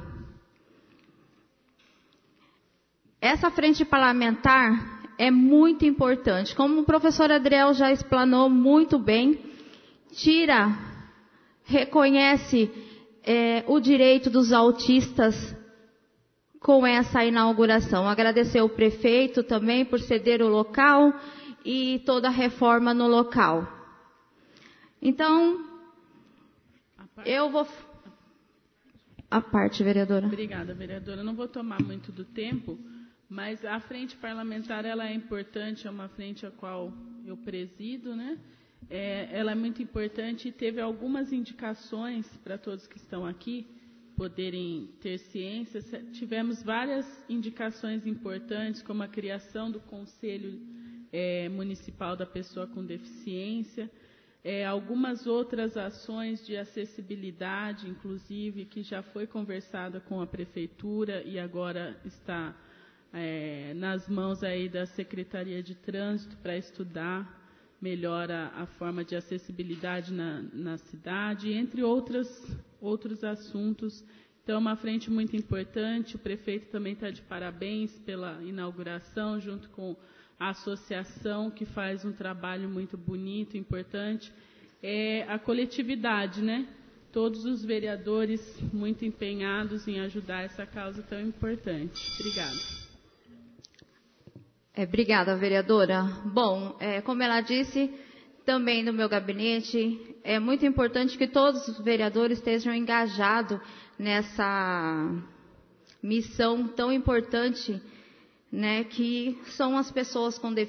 Essa Frente Parlamentar é muito importante. Como o professor Adriel já explanou muito bem, reconhece o direito dos autistas com essa inauguração. Agradecer ao prefeito também por ceder o local e toda a reforma no local. Então, eu vou... A parte, vereadora. Obrigada, vereadora. Não vou tomar muito do tempo, mas a frente parlamentar ela é importante, é uma frente a qual eu presido, né? Ela é muito importante e teve algumas indicações para todos que estão aqui poderem ter ciência. Tivemos várias indicações importantes, como a criação do Conselho Municipal da Pessoa com Deficiência, algumas outras ações de acessibilidade, inclusive, que já foi conversada com a Prefeitura e agora está nas mãos aí da Secretaria de Trânsito para estudar melhor a forma de acessibilidade na cidade, entre outros assuntos. Então, é uma frente muito importante. O prefeito também está de parabéns pela inauguração, junto com a associação, que faz um trabalho muito bonito, importante. A coletividade, né? Todos os vereadores muito empenhados em ajudar essa causa tão importante. Obrigada. Obrigada, vereadora. Bom, como ela disse, também no meu gabinete, é muito importante que todos os vereadores estejam engajados nessa missão tão importante, né, que são as pessoas com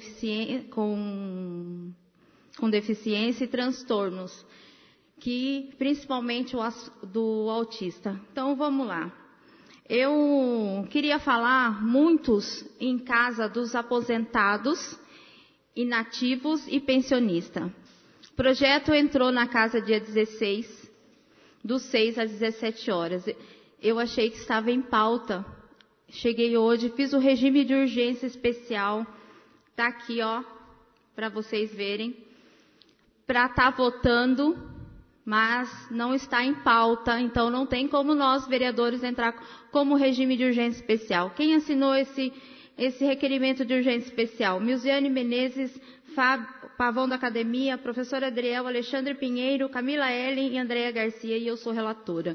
deficiência e transtornos, que principalmente do autista. Então, vamos lá. Eu queria falar muitos em casa dos aposentados, inativos e pensionistas. O projeto entrou na casa dia 16, dos 6 às 17 horas. Eu achei que estava em pauta. Cheguei hoje, fiz o regime de urgência especial. Está aqui, ó, para vocês verem. Para estar votando, mas não está em pauta, então não tem como nós, vereadores, entrar como regime de urgência especial. Quem assinou esse requerimento de urgência especial? Milziane Menezes, Pavão da Academia, professor Adriel, Alexandre Pinheiro, Camila Ellen e Andréa Garcia, e eu sou relatora.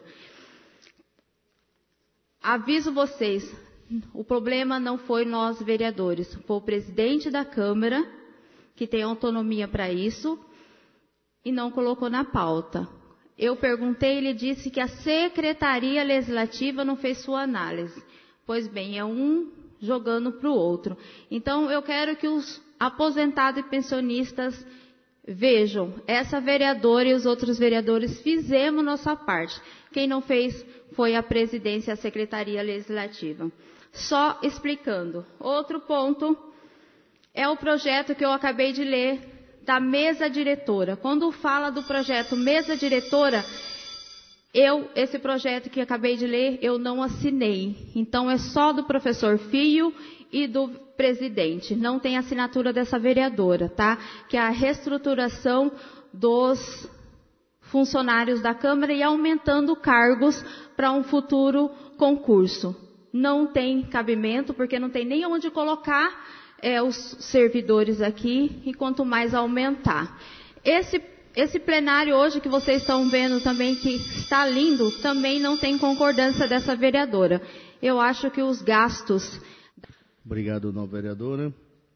Aviso vocês, o problema não foi nós, vereadores, foi o presidente da Câmara, que tem autonomia para isso, e não colocou na pauta. Eu perguntei, ele disse que a Secretaria Legislativa não fez sua análise. Pois bem, é um jogando para o outro. Então, eu quero que os aposentados e pensionistas vejam, essa vereadora e os outros vereadores fizemos nossa parte. Quem não fez foi a presidência e a Secretaria Legislativa. Só explicando. Outro ponto é o projeto que eu acabei de ler, da mesa diretora. Quando fala do projeto mesa diretora, esse projeto que acabei de ler, eu não assinei. Então, é só do professor Fio e do presidente. Não tem assinatura dessa vereadora, tá? Que é a reestruturação dos funcionários da Câmara e aumentando cargos para um futuro concurso. Não tem cabimento, porque não tem nem onde colocar os servidores aqui, e quanto mais aumentar. Esse plenário hoje que vocês estão vendo também, que está lindo, também não tem concordância dessa vereadora. Eu acho que os gastos... Obrigado, não, vereadora.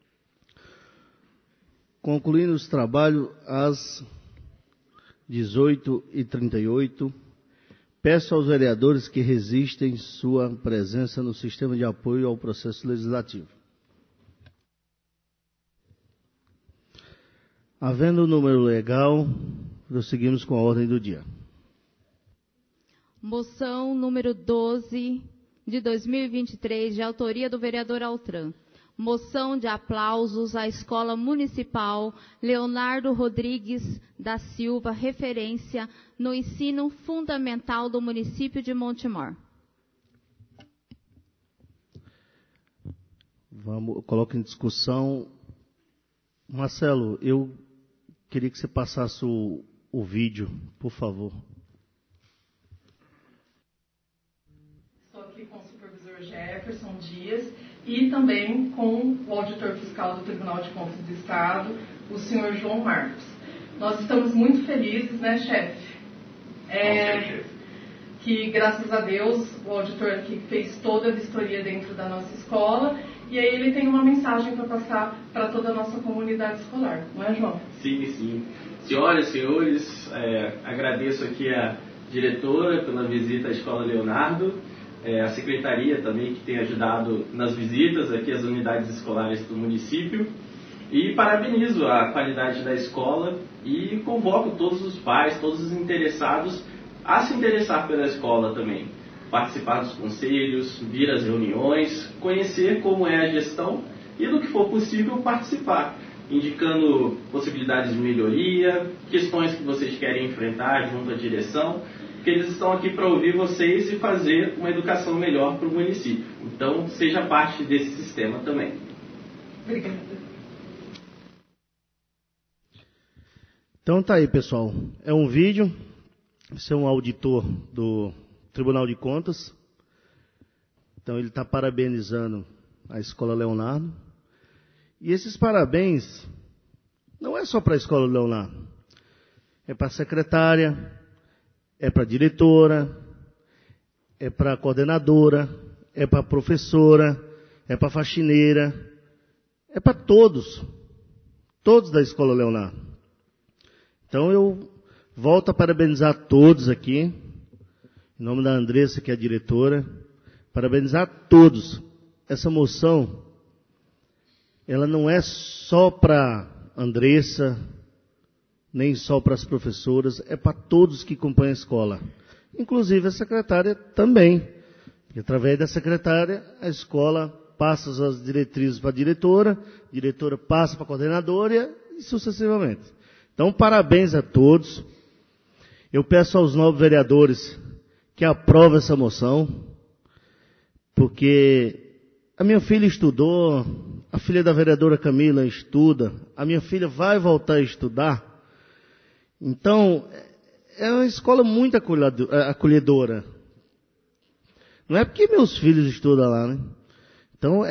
Concluindo os trabalhos às 18h38, peço aos vereadores que resistem sua presença no sistema de apoio ao processo legislativo. Havendo o número legal, prosseguimos com a ordem do dia. Moção número 12 de 2023, de autoria do vereador Altran. Moção de aplausos à Escola Municipal Leonardo Rodrigues da Silva, referência no ensino fundamental do município de Montemor. Coloco em discussão. Marcelo, eu queria que você passasse o vídeo, por favor. Estou aqui com o supervisor Jefferson Dias e também com o auditor fiscal do Tribunal de Contas do Estado, o senhor João Marcos. Nós estamos muito felizes, né, chefe? que, graças a Deus, o auditor aqui fez toda a vistoria dentro da nossa escola, e aí ele tem uma mensagem para passar para toda a nossa comunidade escolar, não é, João? Sim, sim. Senhoras e senhores, agradeço aqui a diretora pela visita à Escola Leonardo, a secretaria também que tem ajudado nas visitas aqui às unidades escolares do município, e parabenizo a qualidade da escola e convoco todos os pais, todos os interessados a se interessar pela escola também, participar dos conselhos, vir às reuniões, conhecer como é a gestão e, do que for possível, participar, indicando possibilidades de melhoria, questões que vocês querem enfrentar junto à direção, porque eles estão aqui para ouvir vocês e fazer uma educação melhor para o município. Então, seja parte desse sistema também. Obrigada. Então tá aí, pessoal. É um vídeo. Esse é um auditor do Tribunal de Contas. Então ele está parabenizando a Escola Leonardo. E esses parabéns não é só para a Escola Leonardo. É para a secretária, é para a diretora, é para a coordenadora, é para a professora, é para a faxineira, é para todos da Escola Leonardo. Então eu volto a parabenizar todos aqui, em nome da Andressa, que é a diretora, parabenizar todos. Essa moção, ela não é só para Andressa, nem só para as professoras, é para todos que acompanham a escola. Inclusive a secretária também. E através da secretária, a escola passa as diretrizes para a diretora passa para a coordenadora e sucessivamente. Então, parabéns a todos. Eu peço aos novos vereadores que aprovem essa moção, porque a minha filha estudou, a filha da vereadora Camila estuda, a minha filha vai voltar a estudar. Então, é uma escola muito acolhedora. Não é porque meus filhos estudam lá, né? Então,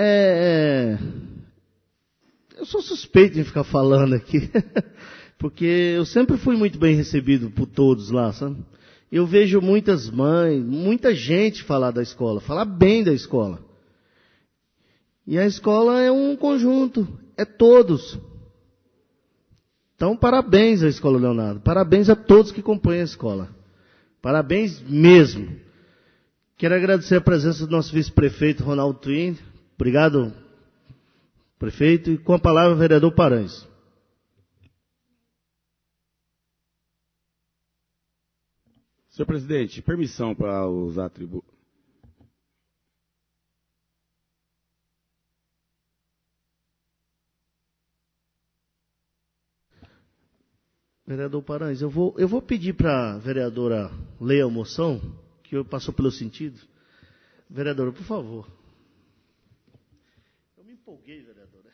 eu sou suspeito em ficar falando aqui, porque eu sempre fui muito bem recebido por todos lá, sabe? Eu vejo muitas mães, muita gente falar da escola, falar bem da escola. E a escola é um conjunto, é todos. Então, parabéns à Escola Leonardo, parabéns a todos que acompanham a escola. Parabéns mesmo. Quero agradecer a presença do nosso vice-prefeito, Ronaldo Twin. Obrigado, prefeito. E com a palavra, o vereador Paranhos. Senhor presidente, permissão para usar a tribuna. Vereador Paranhos, eu vou pedir para a vereadora ler a moção, que passou pelo sentido. Vereadora, por favor. Eu me empolguei, vereadora.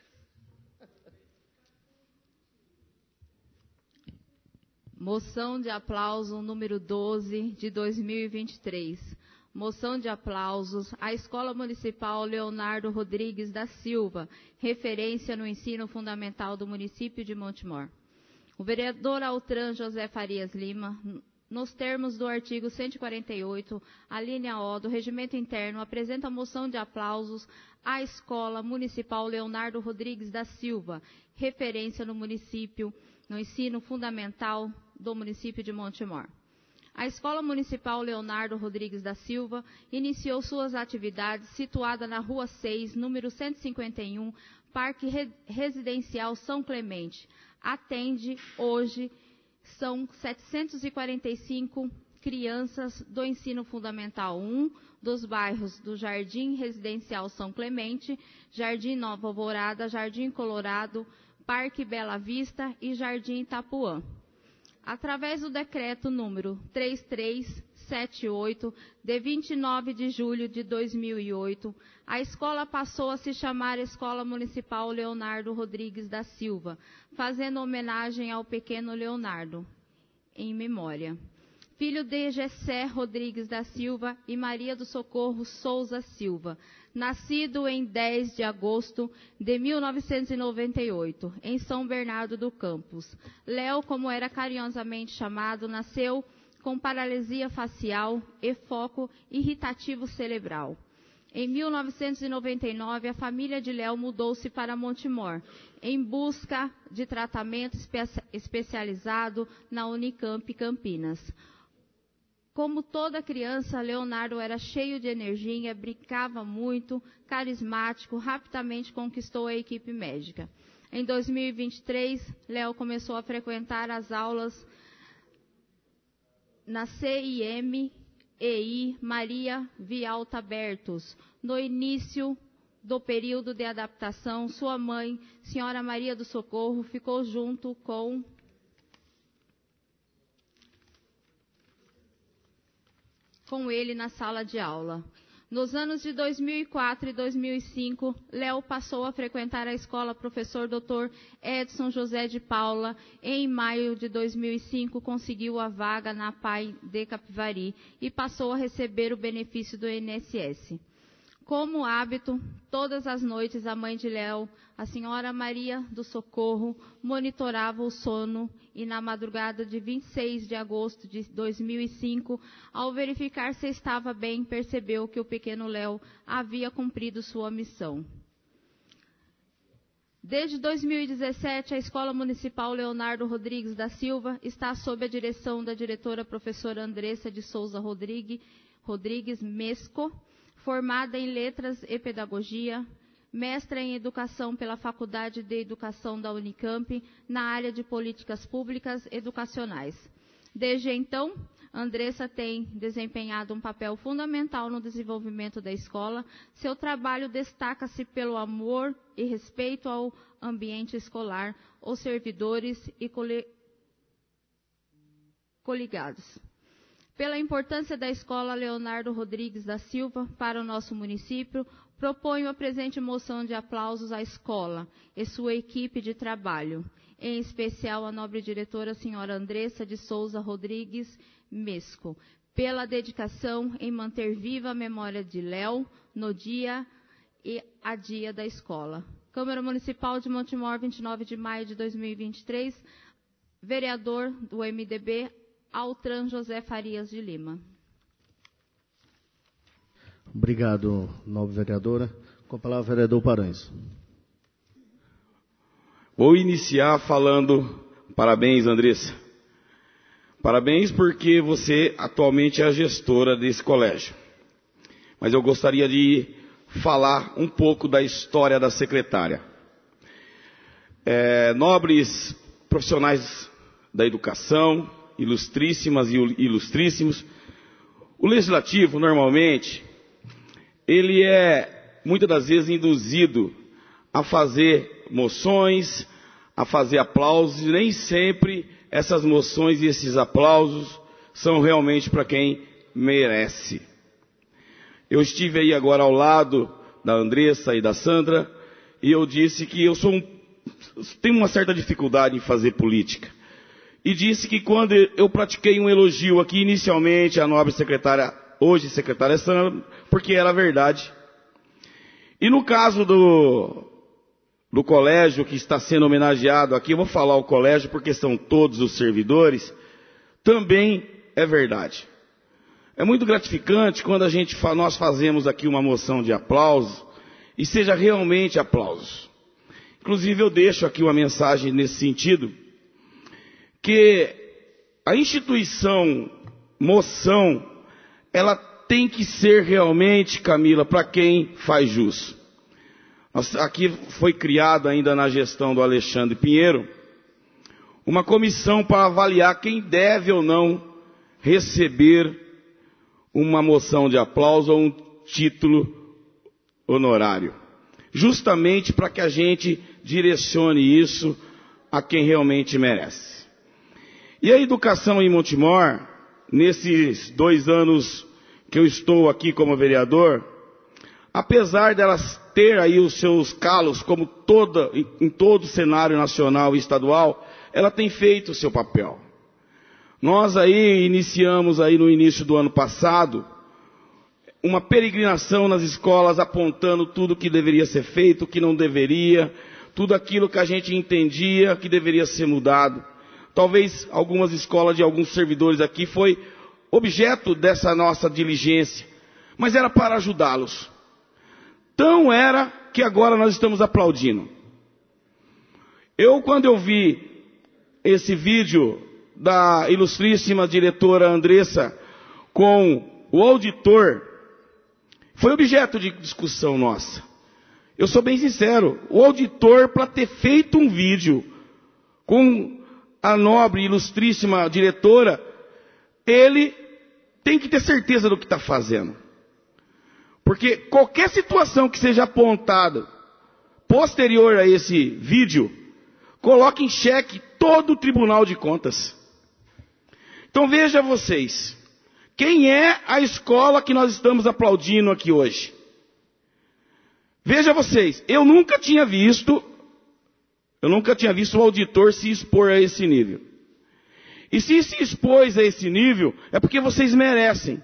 Moção de aplauso número 12 de 2023. Moção de aplausos à Escola Municipal Leonardo Rodrigues da Silva, referência no ensino fundamental do município de Montemor. O vereador Altran José Farias Lima, nos termos do artigo 148, a linha O do Regimento Interno, apresenta a moção de aplausos à Escola Municipal Leonardo Rodrigues da Silva, referência no município, no ensino fundamental do município de Montemor. A Escola Municipal Leonardo Rodrigues da Silva iniciou suas atividades situada na Rua 6, número 151, Parque Residencial São Clemente. Atende hoje, são 745 crianças do ensino fundamental 1, dos bairros do Jardim Residencial São Clemente, Jardim Nova Alvorada, Jardim Colorado, Parque Bela Vista e Jardim Itapuã. Através do decreto número 3378, de 29 de julho de 2008, a escola passou a se chamar Escola Municipal Leonardo Rodrigues da Silva, fazendo homenagem ao pequeno Leonardo, em memória. Filho de Gessé Rodrigues da Silva e Maria do Socorro Souza Silva, nascido em 10 de agosto de 1998, em São Bernardo do Campos. Léo, como era carinhosamente chamado, nasceu com paralisia facial e foco irritativo cerebral. Em 1999, a família de Léo mudou-se para Montemor, em busca de tratamento especializado na Unicamp Campinas. Como toda criança, Leonardo era cheio de energia, brincava muito, carismático, rapidamente conquistou a equipe médica. Em 2023, Léo começou a frequentar as aulas na CIM EI Maria Vialta Bertos. No início do período de adaptação, sua mãe, Senhora Maria do Socorro, ficou junto com ele na sala de aula. Nos anos de 2004 e 2005, Léo passou a frequentar a escola Professor Dr. Edson José de Paula. Em maio de 2005, conseguiu a vaga na PAI de Capivari e passou a receber o benefício do INSS. Como hábito, todas as noites a mãe de Léo, a senhora Maria do Socorro, monitorava o sono e na madrugada de 26 de agosto de 2005, ao verificar se estava bem, percebeu que o pequeno Léo havia cumprido sua missão. Desde 2017, a Escola Municipal Leonardo Rodrigues da Silva está sob a direção da diretora professora Andressa de Souza Rodrigues Mesco, formada em Letras e Pedagogia, mestra em Educação pela Faculdade de Educação da Unicamp, na área de Políticas Públicas Educacionais. Desde então, Andressa tem desempenhado um papel fundamental no desenvolvimento da escola. Seu trabalho destaca-se pelo amor e respeito ao ambiente escolar, os servidores e coligados. Pela importância da Escola Leonardo Rodrigues da Silva para o nosso município, proponho a presente moção de aplausos à escola e sua equipe de trabalho, em especial a nobre diretora senhora Andressa de Souza Rodrigues Mesco, pela dedicação em manter viva a memória de Léo no dia e a dia da escola. Câmara Municipal de Montemor, 29 de maio de 2023, vereador do MDB, Altran José Farias de Lima. Obrigado, nobre vereadora. Com a palavra, o vereador Paranhos. Vou iniciar falando parabéns, Andressa. Parabéns porque você atualmente é a gestora desse colégio. Mas eu gostaria de falar um pouco da história da secretária. Nobres profissionais da educação, ilustríssimas e ilustríssimos, o legislativo, normalmente, ele é, muitas das vezes, induzido a fazer moções, a fazer aplausos, e nem sempre essas moções e esses aplausos são realmente para quem merece. Eu estive aí agora ao lado da Andressa e da Sandra, e eu disse que eu tenho uma certa dificuldade em fazer política. E disse que quando eu pratiquei um elogio aqui inicialmente à nobre secretária, hoje secretária Sandra, porque era verdade. E no caso do colégio que está sendo homenageado aqui, eu vou falar o colégio porque são todos os servidores, também é verdade. É muito gratificante quando nós fazemos aqui uma moção de aplauso e seja realmente aplauso. Inclusive eu deixo aqui uma mensagem nesse sentido, que a instituição moção, ela tem que ser realmente, Camila, para quem faz jus. Aqui foi criada ainda na gestão do Alexandre Pinheiro, uma comissão para avaliar quem deve ou não receber uma moção de aplauso ou um título honorário. Justamente para que a gente direcione isso a quem realmente merece. E a educação em Montemor, nesses 2 anos que eu estou aqui como vereador, apesar delas ter aí os seus calos, como em todo o cenário nacional e estadual, ela tem feito o seu papel. Nós aí iniciamos aí no início do ano passado, uma peregrinação nas escolas apontando tudo que deveria ser feito, o que não deveria, tudo aquilo que a gente entendia que deveria ser mudado. Talvez algumas escolas de alguns servidores aqui foi objeto dessa nossa diligência, mas era para ajudá-los. Tão era que agora nós estamos aplaudindo. Quando eu vi esse vídeo da ilustríssima diretora Andressa com o auditor, foi objeto de discussão nossa. Eu sou bem sincero, o auditor, para ter feito um vídeo com a nobre e ilustríssima diretora, ele tem que ter certeza do que está fazendo. Porque qualquer situação que seja apontada posterior a esse vídeo, coloca em xeque todo o Tribunal de Contas. Então veja vocês, quem é a escola que nós estamos aplaudindo aqui hoje? Veja vocês, eu nunca tinha visto o auditor se expor a esse nível. E se expôs a esse nível, é porque vocês merecem.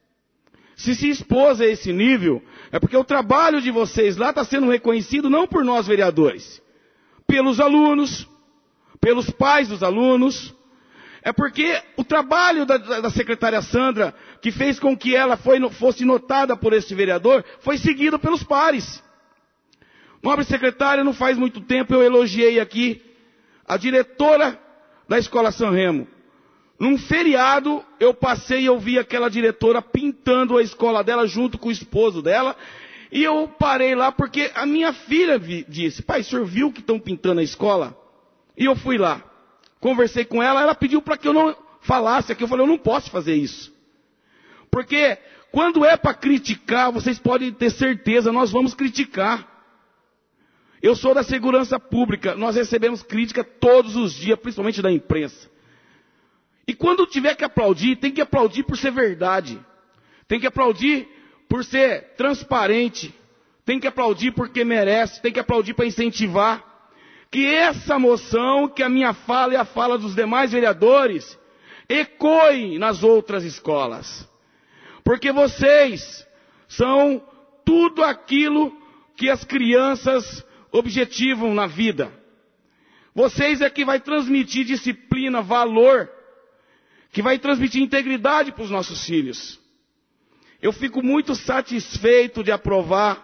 Se expôs a esse nível, é porque o trabalho de vocês lá está sendo reconhecido não por nós vereadores, pelos alunos, pelos pais dos alunos. É porque o trabalho da secretária Sandra, que fez com que ela fosse notada por este vereador, foi seguido pelos pares. Nobre secretária, não faz muito tempo eu elogiei aqui a diretora da Escola São Remo. Num feriado, eu passei e eu vi aquela diretora pintando a escola dela junto com o esposo dela. E eu parei lá porque a minha filha disse: pai, o senhor viu que estão pintando a escola? E eu fui lá. Conversei com ela, ela pediu para que eu não falasse aqui. Eu falei, eu não posso fazer isso. Porque quando é para criticar, vocês podem ter certeza, nós vamos criticar. Eu sou da segurança pública, nós recebemos crítica todos os dias, principalmente da imprensa. E quando tiver que aplaudir, tem que aplaudir por ser verdade. Tem que aplaudir por ser transparente. Tem que aplaudir porque merece. Tem que aplaudir para incentivar. Que essa moção, que a minha fala e a fala dos demais vereadores, ecoe nas outras escolas. Porque vocês são tudo aquilo que as crianças objetivam na vida. Vocês é que vai transmitir disciplina, valor, que vai transmitir integridade para os nossos filhos. Eu fico muito satisfeito de aprovar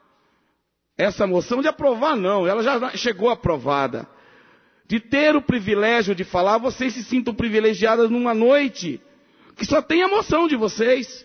essa moção. De aprovar não, ela já chegou aprovada. De ter o privilégio de falar, vocês se sintam privilegiadas numa noite que só tem a moção de vocês.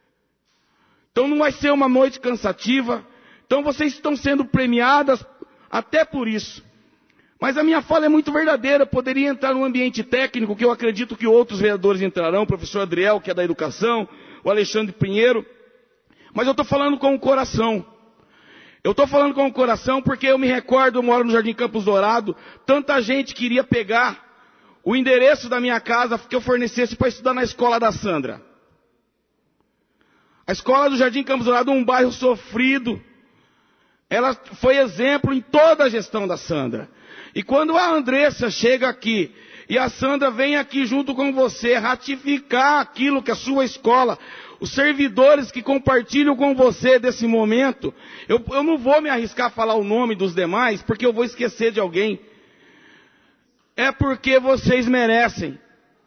Então não vai ser uma noite cansativa. Então vocês estão sendo premiadas até por isso. Mas a minha fala é muito verdadeira. Eu poderia entrar num ambiente técnico, que eu acredito que outros vereadores entrarão, o professor Adriel, que é da educação, o Alexandre Pinheiro. Mas eu estou falando com o coração. Eu estou falando com o coração porque eu me recordo, eu moro no Jardim Campos Dourado, tanta gente queria pegar o endereço da minha casa que eu fornecesse para estudar na escola da Sandra. A escola do Jardim Campos Dourado é um bairro sofrido. Ela foi exemplo em toda a gestão da Sandra. E quando a Andressa chega aqui, e a Sandra vem aqui junto com você, ratificar aquilo que a sua escola, os servidores que compartilham com você desse momento, eu não vou me arriscar a falar o nome dos demais, porque eu vou esquecer de alguém. É porque vocês merecem.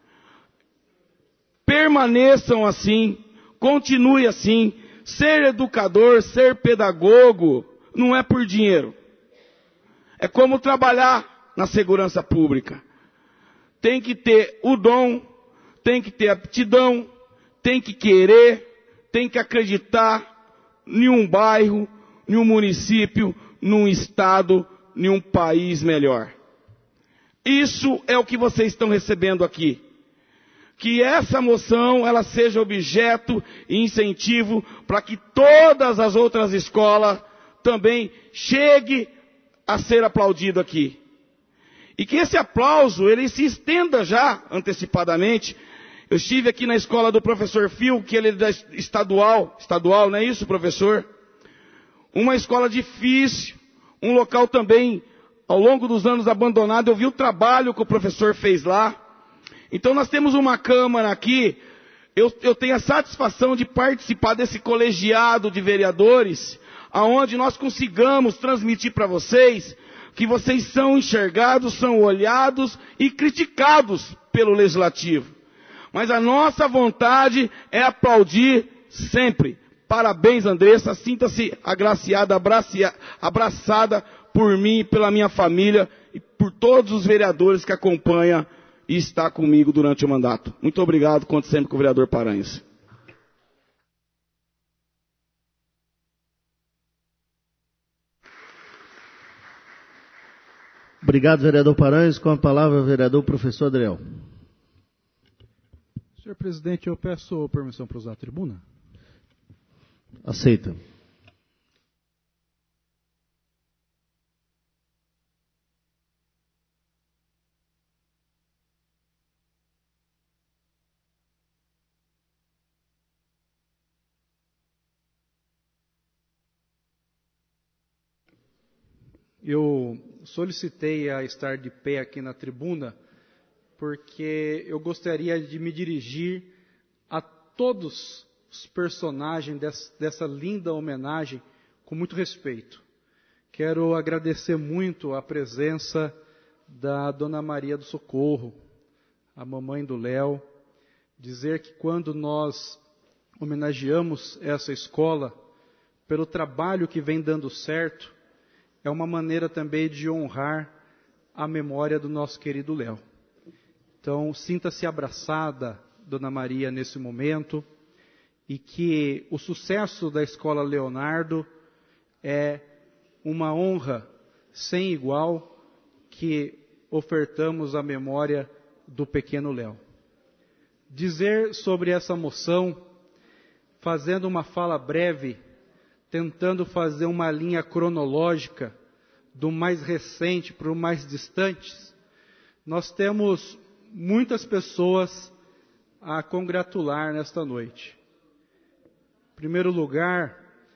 Permaneçam assim, continue assim. Ser educador, ser pedagogo, não é por dinheiro. É como trabalhar na segurança pública. Tem que ter o dom, tem que ter aptidão, tem que querer, tem que acreditar em um bairro, em um município, num estado, em um país melhor. Isso é o que vocês estão recebendo aqui. Que essa moção ela seja objeto e incentivo para que todas as outras escolas também chegue a ser aplaudido aqui. E que esse aplauso ele se estenda já antecipadamente. Eu estive aqui na escola do professor Phil, que ele é da estadual, não é isso, professor? Uma escola difícil, um local também, ao longo dos anos abandonado. Eu vi o trabalho que o professor fez lá. Então nós temos uma Câmara aqui, eu tenho a satisfação de participar desse colegiado de vereadores, aonde nós consigamos transmitir para vocês que vocês são enxergados, são olhados e criticados pelo Legislativo. Mas a nossa vontade é aplaudir sempre. Parabéns, Andressa. Sinta-se agraciada, abraçada por mim e pela minha família e por todos os vereadores que acompanham e está comigo durante o mandato. Muito obrigado, conto sempre com o vereador Paranhos. Obrigado, vereador Paranhos. Com a palavra, o vereador professor Adriel. Senhor presidente, eu peço permissão para usar a tribuna. Aceita. Eu solicitei a estar de pé aqui na tribuna porque eu gostaria de me dirigir a todos os personagens dessa linda homenagem com muito respeito. Quero agradecer muito a presença da Dona Maria do Socorro, a mamãe do Léo, dizer que quando nós homenageamos essa escola, pelo trabalho que vem dando certo, é uma maneira também de honrar a memória do nosso querido Léo. Então, sinta-se abraçada, Dona Maria, nesse momento, e que o sucesso da Escola Leonardo é uma honra sem igual que ofertamos à memória do pequeno Léo. Dizer sobre essa moção, fazendo uma fala breve, tentando fazer uma linha cronológica do mais recente para o mais distante, nós temos muitas pessoas a congratular nesta noite. Em primeiro lugar,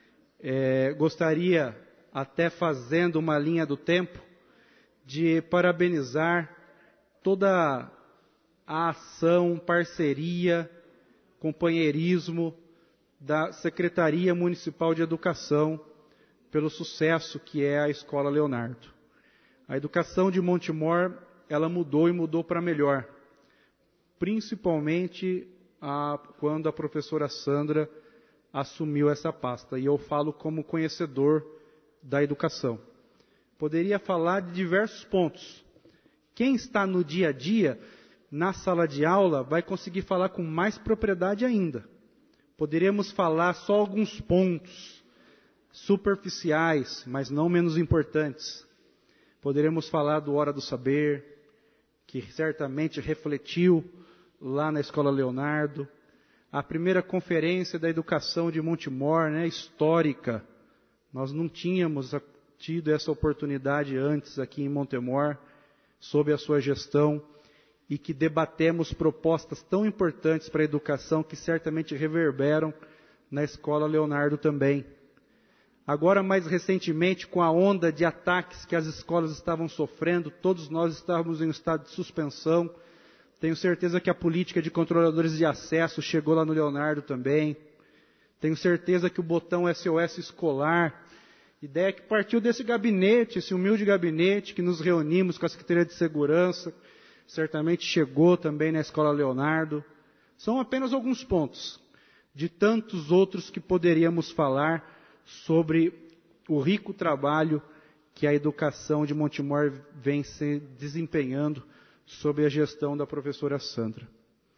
gostaria, até fazendo uma linha do tempo, de parabenizar toda a ação, parceria, companheirismo da Secretaria Municipal de Educação pelo sucesso que é a Escola Leonardo. A educação de Montemor, ela mudou e mudou para melhor, principalmente quando a professora Sandra assumiu essa pasta, e eu falo como conhecedor da educação. Poderia falar de diversos pontos. Quem está no dia a dia, na sala de aula, vai conseguir falar com mais propriedade ainda. Poderíamos falar só alguns pontos superficiais, mas não menos importantes. Poderíamos falar do Hora do Saber, que certamente refletiu lá na Escola Leonardo. A primeira conferência da educação de Montemor, histórica. Nós não tínhamos tido essa oportunidade antes aqui em Montemor, sob a sua gestão, e que debatemos propostas tão importantes para a educação que certamente reverberam na Escola Leonardo também. Agora, mais recentemente, com a onda de ataques que as escolas estavam sofrendo, todos nós estávamos em um estado de suspensão. Tenho certeza que a política de controladores de acesso chegou lá no Leonardo também. Tenho certeza que o botão SOS escolar, ideia que partiu desse gabinete, esse humilde gabinete que nos reunimos com a Secretaria de Segurança, certamente chegou também na Escola Leonardo. São apenas alguns pontos de tantos outros que poderíamos falar sobre o rico trabalho que a educação de Montemor vem se desempenhando sob a gestão da professora Sandra.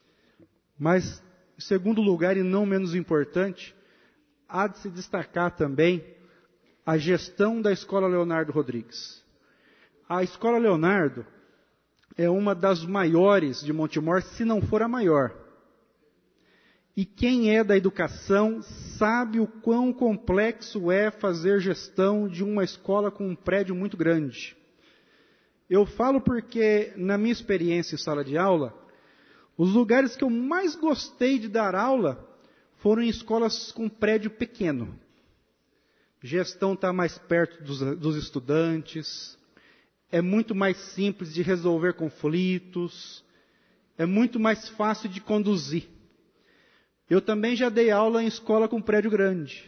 Mas, em segundo lugar, e não menos importante, há de se destacar também a gestão da Escola Leonardo Rodrigues. A Escola Leonardo é uma das maiores de Montemor, se não for a maior. E quem é da educação sabe o quão complexo é fazer gestão de uma escola com um prédio muito grande. Eu falo porque, na minha experiência em sala de aula, os lugares que eu mais gostei de dar aula foram em escolas com prédio pequeno. Gestão está mais perto dos estudantes, é muito mais simples de resolver conflitos, é muito mais fácil de conduzir. Eu também já dei aula em escola com prédio grande.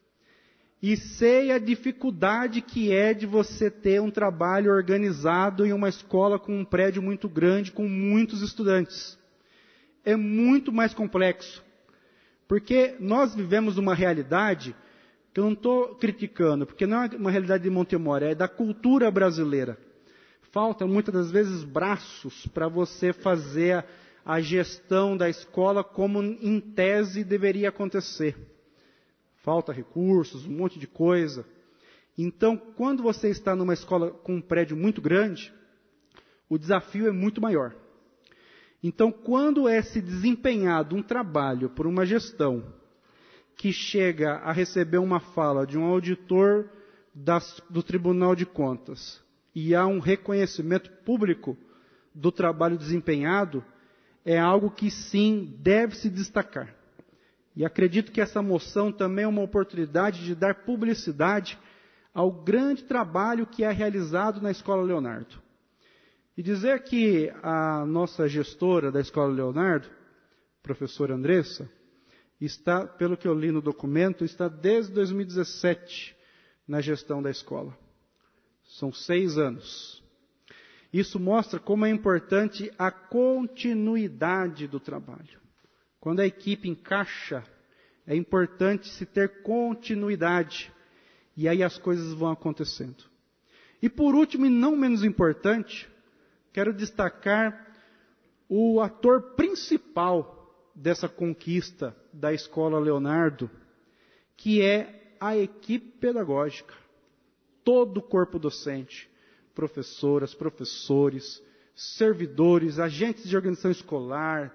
E sei a dificuldade que é de você ter um trabalho organizado em uma escola com um prédio muito grande, com muitos estudantes. é muito mais complexo. Porque nós vivemos uma realidade que eu não estou criticando, porque não é uma realidade de Montemor, é da cultura brasileira. Faltam muitas das vezes braços para você fazer a gestão da escola como em tese deveria acontecer. Falta recursos, um monte de coisa. Então, quando você está numa escola com um prédio muito grande, o desafio é muito maior. Então, quando é se desempenhado um trabalho por uma gestão que chega a receber uma fala de um auditor do Tribunal de Contas e há um reconhecimento público do trabalho desempenhado, é algo que sim deve se destacar. E acredito que essa moção também é uma oportunidade de dar publicidade ao grande trabalho que é realizado na Escola Leonardo. E dizer que a nossa gestora da Escola Leonardo, professora Andressa, está, pelo que eu li no documento, está desde 2017 na gestão da escola. São 6 anos. Isso mostra como é importante a continuidade do trabalho. Quando a equipe encaixa, é importante se ter continuidade. E aí as coisas vão acontecendo. E por último, e não menos importante, quero destacar o ator principal dessa conquista da Escola Leonardo, que é a equipe pedagógica. Todo o corpo docente, professoras, professores, servidores, agentes de organização escolar,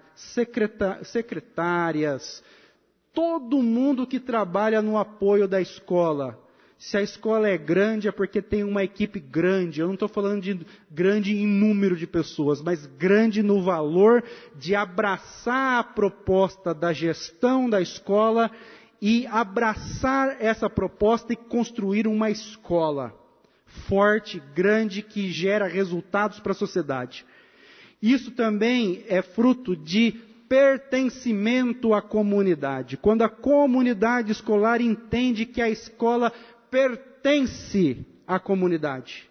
secretárias, todo mundo que trabalha no apoio da escola. Se a escola é grande, é porque tem uma equipe grande. Eu não estou falando de grande em número de pessoas, mas grande no valor de abraçar a proposta da gestão da escola e abraçar essa proposta e construir uma escola forte, grande, que gera resultados para a sociedade. Isso também é fruto de pertencimento à comunidade. Quando a comunidade escolar entende que a escola pertence à comunidade.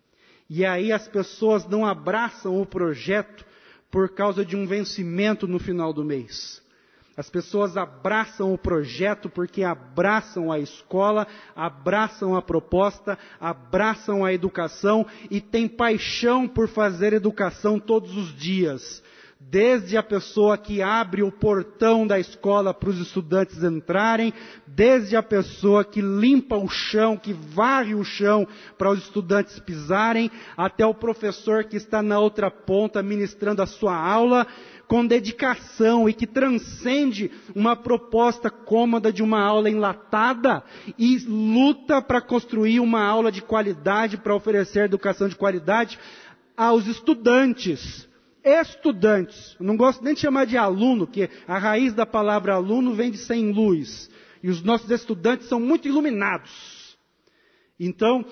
E aí as pessoas não abraçam o projeto por causa de um vencimento no final do mês. As pessoas abraçam o projeto porque abraçam a escola, abraçam a proposta, abraçam a educação e têm paixão por fazer educação todos os dias. Desde a pessoa que abre o portão da escola para os estudantes entrarem, desde a pessoa que limpa o chão, que varre o chão para os estudantes pisarem, até o professor que está na outra ponta ministrando a sua aula, com dedicação e que transcende uma proposta cômoda de uma aula enlatada e luta para construir uma aula de qualidade, para oferecer educação de qualidade aos estudantes. Estudantes, eu não gosto nem de chamar de aluno, que a raiz da palavra aluno vem de sem luz. E os nossos estudantes são muito iluminados. Então,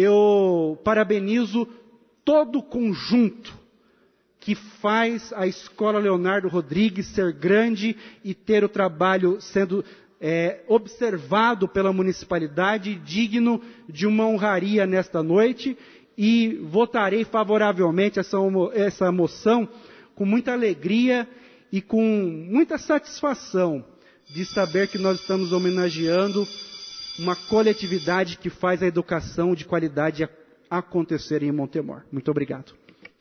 eu parabenizo todo o conjunto que faz a Escola Leonardo Rodrigues ser grande e ter o trabalho sendo observado pela municipalidade, digno de uma honraria nesta noite. E votarei favoravelmente essa moção com muita alegria e com muita satisfação de saber que nós estamos homenageando uma coletividade que faz a educação de qualidade acontecer em Montemor. Muito obrigado.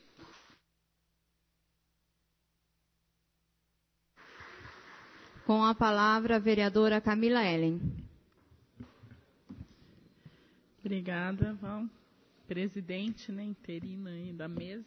Com a palavra, a vereadora Camila Ellen. Obrigada, Val. Presidente, né, interina aí da mesa.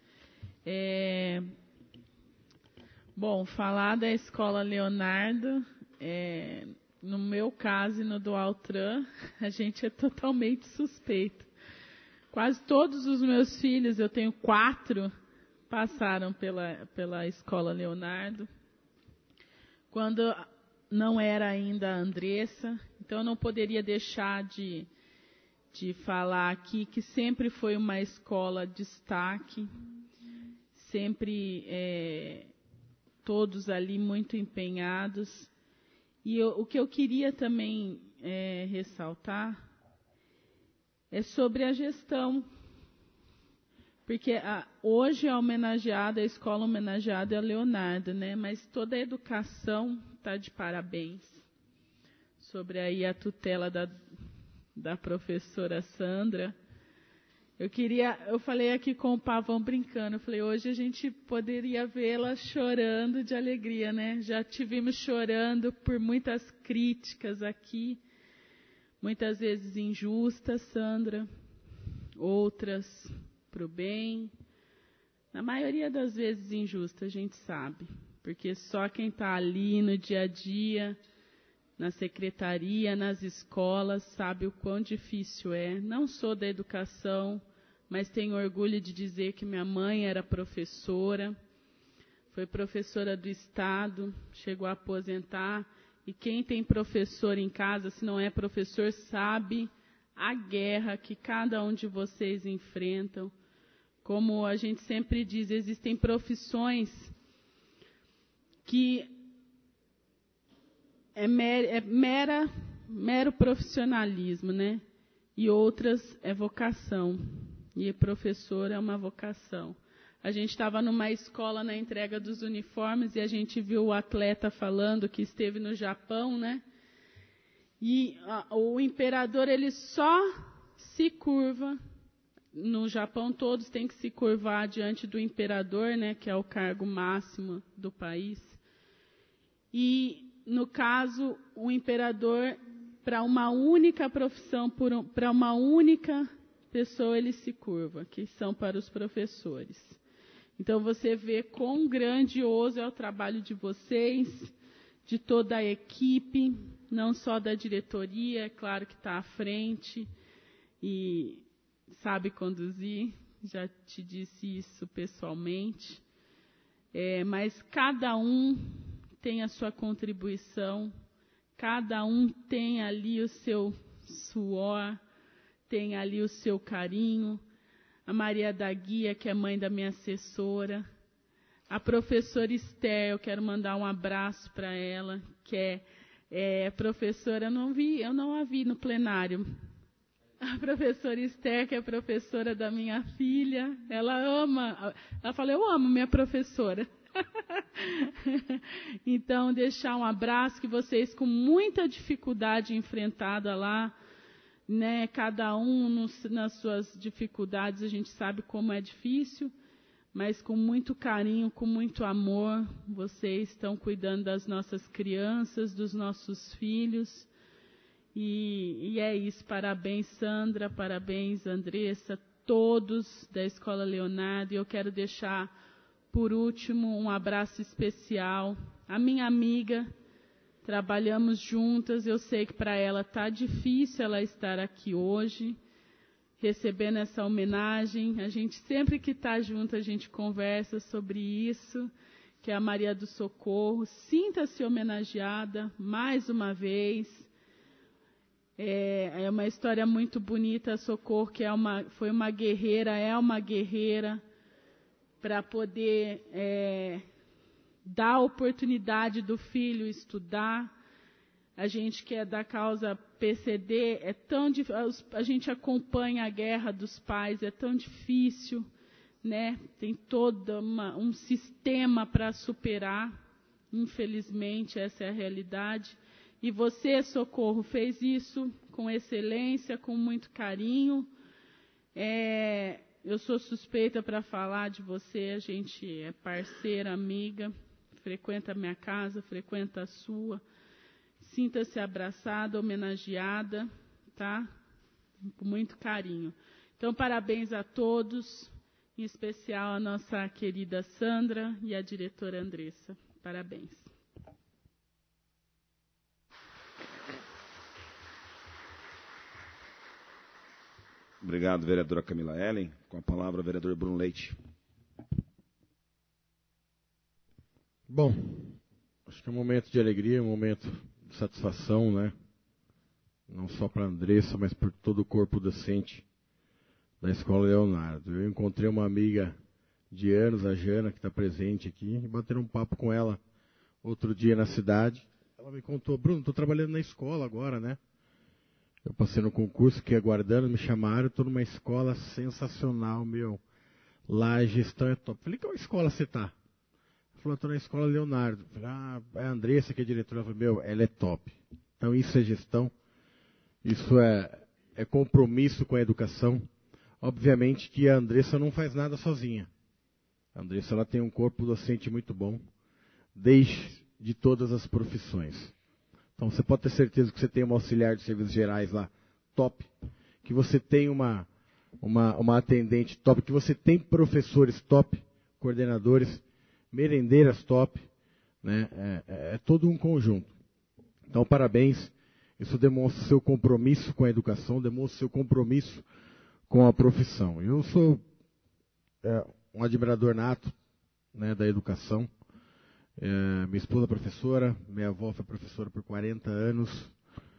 Bom, falar da Escola Leonardo, no meu caso e no do Altran, a gente é totalmente suspeito. Quase todos os meus filhos, eu tenho 4, passaram pela Escola Leonardo. Quando não era ainda a Andressa, então eu não poderia deixar de falar aqui que sempre foi uma escola destaque, sempre todos ali muito empenhados. E o que eu queria também ressaltar é sobre a gestão. Porque hoje a homenageada, a escola homenageada é a Leonardo, né? Mas toda a educação está de parabéns. Sobre aí a tutela da professora Sandra. Eu falei aqui com o Pavão brincando, eu falei, hoje a gente poderia vê-la chorando de alegria, né? Já tivemos chorando por muitas críticas aqui, muitas vezes injustas, Sandra, outras para o bem, na maioria das vezes injusta, a gente sabe, porque só quem está ali no dia a dia, na secretaria, nas escolas, sabe o quão difícil é. Não sou da educação, mas tenho orgulho de dizer que minha mãe era professora, foi professora do Estado, chegou a aposentar, e quem tem professor em casa, se não é professor, sabe a guerra que cada um de vocês enfrentam. Como a gente sempre diz, existem profissões que é mero profissionalismo, né? E outras é vocação. E professor é uma vocação. A gente estava numa escola na entrega dos uniformes e a gente viu o atleta falando que esteve no Japão, né? E o imperador, ele só se curva. No Japão, todos têm que se curvar diante do imperador, né? Que é o cargo máximo do país. E no caso, o imperador, para uma única profissão, para uma única pessoa, ele se curva, que são para os professores. Então, você vê quão grandioso é o trabalho de vocês, de toda a equipe, não só da diretoria, é claro que está à frente e sabe conduzir, já te disse isso pessoalmente, mas cada um tem a sua contribuição, cada um tem ali o seu suor, tem ali o seu carinho. A Maria da Guia, que é mãe da minha assessora, a professora Esther, eu quero mandar um abraço para ela, que é professora, eu não a vi no plenário. A professora Esther, que é professora da minha filha, ela fala, eu amo minha professora. Então, deixar um abraço, que vocês com muita dificuldade enfrentada lá, né, cada um nas suas dificuldades, a gente sabe como é difícil, mas com muito carinho, com muito amor, vocês estão cuidando das nossas crianças, dos nossos filhos, e é isso. Parabéns, Sandra, parabéns, Andressa, todos da Escola Leonardo. E eu quero deixar, por último, um abraço especial à minha amiga. Trabalhamos juntas, eu sei que para ela está difícil ela estar aqui hoje, recebendo essa homenagem. A gente, sempre que está junto, a gente conversa sobre isso, que é a Maria do Socorro. Sinta-se homenageada mais uma vez. É uma história muito bonita, a Socorro, que foi uma guerreira, é uma guerreira, para poder dar a oportunidade do filho estudar. A gente que é da causa PCD, a gente acompanha a guerra dos pais, é tão difícil, né? Tem todo um sistema para superar, infelizmente, essa é a realidade. E você, Socorro, fez isso com excelência, com muito carinho. Eu sou suspeita para falar de você, a gente é parceira, amiga, frequenta a minha casa, frequenta a sua. Sinta-se abraçada, homenageada, tá? Com muito carinho. Então, parabéns a todos, em especial a nossa querida Sandra e a diretora Andressa. Parabéns. Obrigado, vereadora Camila Ellen. Com a palavra, o vereador Bruno Leite. Bom, acho que é um momento de alegria, um momento de satisfação, né? Não só para a Andressa, mas por todo o corpo docente da Escola Leonardo. Eu encontrei uma amiga de anos, a Jana, que está presente aqui, e bateram um papo com ela outro dia na cidade. Ela me contou, Bruno, estou trabalhando na escola agora, né? Eu passei no concurso, fiquei aguardando, me chamaram, estou numa escola sensacional, meu. lá a gestão é top. Falei, qual escola você está? Ele falou, estou na escola Leonardo. Falei, é a Andressa que é diretora. Eu falei, ela é top. Então isso é gestão, isso é compromisso com a educação. Obviamente que a Andressa não faz nada sozinha. A Andressa ela tem um corpo docente muito bom, desde todas as profissões. Então você pode ter certeza que você tem uma auxiliar de serviços gerais lá, top, que você tem uma atendente top, que você tem professores top, coordenadores, merendeiras top, né? É todo um conjunto. Então, parabéns. Isso demonstra seu compromisso com a educação, demonstra seu compromisso com a profissão. Eu sou um admirador nato, né, da educação. Minha esposa é professora, minha avó foi professora por 40 anos.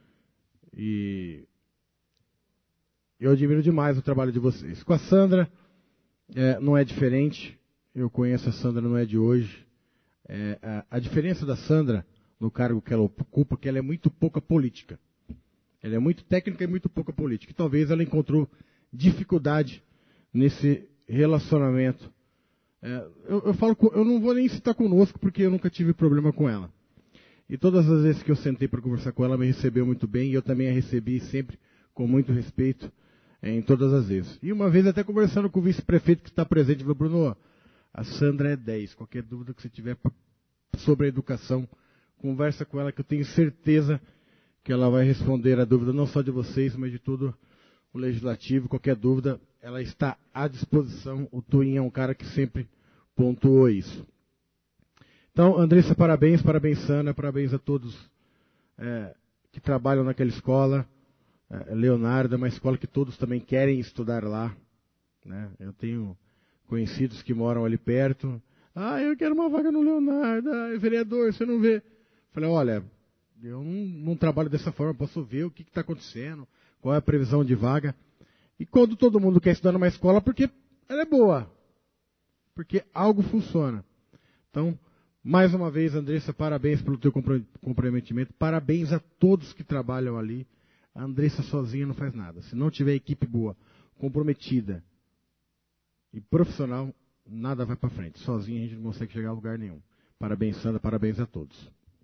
E eu admiro demais o trabalho de vocês. Com a Sandra, não é diferente. Eu conheço a Sandra, não é de hoje. A diferença da Sandra no cargo que ela ocupa é que ela é muito pouca política. Ela é muito técnica e muito pouca política. E talvez ela encontrou dificuldade nesse relacionamento. Eu falo, eu não vou nem citar conosco, porque eu nunca tive problema com ela. E todas as vezes que eu sentei para conversar com ela, me recebeu muito bem, e eu também a recebi sempre com muito respeito, em todas as vezes. E uma vez até conversando com o vice-prefeito que está presente, falou, Bruno, a Sandra é 10, qualquer dúvida que você tiver sobre a educação, conversa com ela, que eu tenho certeza que ela vai responder a dúvida não só de vocês, mas de todo o legislativo. Qualquer dúvida, ela está à disposição. O Twin é um cara que sempre pontuou isso. Então, Andressa, parabéns, Sandra, parabéns a todos que trabalham naquela escola. Leonardo é uma escola que todos também querem estudar lá, né? Eu tenho conhecidos que moram ali perto. Eu quero uma vaga no Leonardo. Vereador, você não vê? Falei, olha, eu não trabalho dessa forma, posso ver o que está acontecendo, qual é a previsão de vaga. E quando todo mundo quer estudar numa escola, porque ela é boa, porque algo funciona. Então, mais uma vez, Andressa, parabéns pelo teu comprometimento, parabéns a todos que trabalham ali. A Andressa sozinha não faz nada. Se não tiver equipe boa, comprometida e profissional, nada vai para frente. Sozinho a gente não consegue chegar a lugar nenhum. Parabéns, Sandra, parabéns a todos.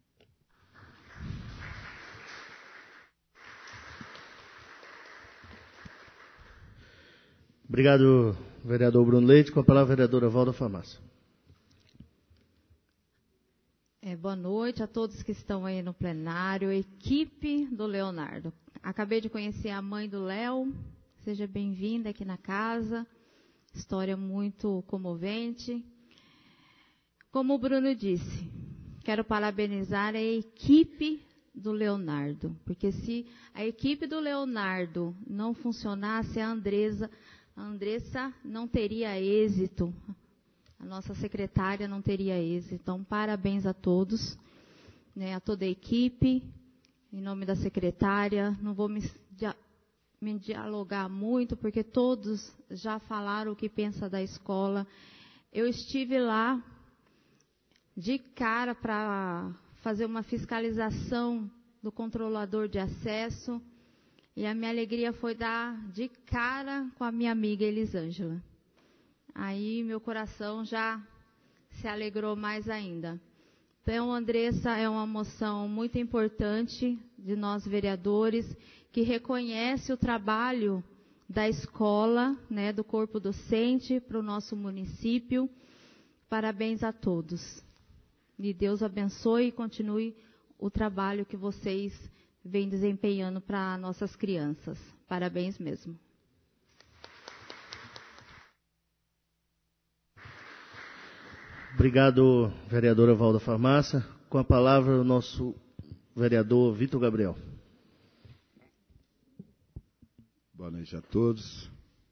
Obrigado, vereador Bruno Leite. Com a palavra, a vereadora Valda Farmácia. Boa noite a todos que estão aí no plenário, equipe do Leonardo. Acabei de conhecer a mãe do Léo. Seja bem-vinda aqui na casa. História muito comovente. Como o Bruno disse, quero parabenizar a equipe do Leonardo, porque se a equipe do Leonardo não funcionasse, a Andressa não teria êxito, a nossa secretária não teria êxito. Então, parabéns a todos, né, a toda a equipe, em nome da secretária. Não vou me dialogar muito, porque todos já falaram o que pensa da escola. Eu estive lá de cara para fazer uma fiscalização do controlador de acesso, e a minha alegria foi dar de cara com a minha amiga Elisângela. Aí meu coração já se alegrou mais ainda. Então, Andressa, é uma moção muito importante de nós vereadores, que reconhece o trabalho da escola, né, do corpo docente para o nosso município. Parabéns a todos. E Deus abençoe e continue o trabalho que vocês vêm desempenhando para nossas crianças. Parabéns mesmo. Obrigado, vereadora Valda Farmácia. Com a palavra, o nosso vereador Vitor Gabriel. Boa noite a todos.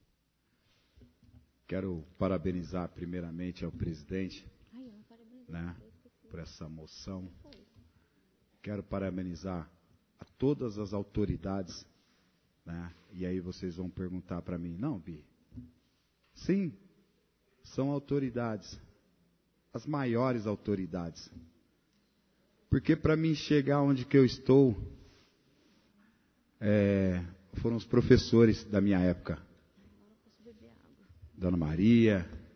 Quero parabenizar primeiramente ao presidente, né, por essa moção. Quero parabenizar a todas as autoridades, né? E aí vocês vão perguntar para mim, não, Bi? Sim, são autoridades, as maiores autoridades. Porque para mim chegar onde que eu estou, foram os professores da minha época. Dona Maria,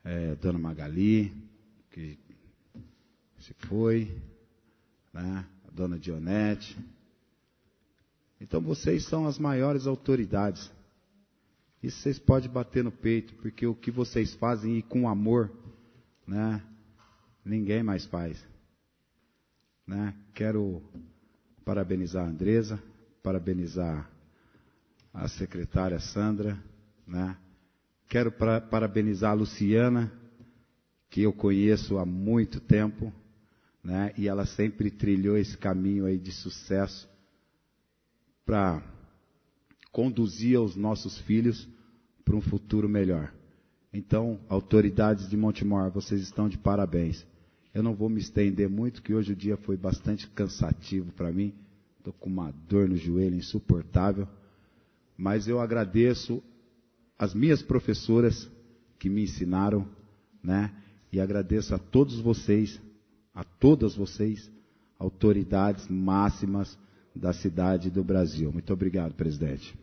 Dona Magali, que se foi, né? A Dona Dionete. Então vocês são as maiores autoridades. Isso vocês podem bater no peito, porque o que vocês fazem e com amor, né? Ninguém mais faz. Né? Quero parabenizar a Andresa, parabenizar a secretária Sandra, né? Quero parabenizar a Luciana, que eu conheço há muito tempo, né? E ela sempre trilhou esse caminho aí de sucesso para conduzir os nossos filhos para um futuro melhor. Então, autoridades de Montemor, vocês estão de parabéns. Eu não vou me estender muito, que hoje o dia foi bastante cansativo para mim. Estou com uma dor no joelho insuportável. Mas eu agradeço as minhas professoras que me ensinaram, né? E agradeço a todos vocês, a todas vocês, autoridades máximas da cidade do Brasil. Muito obrigado, presidente.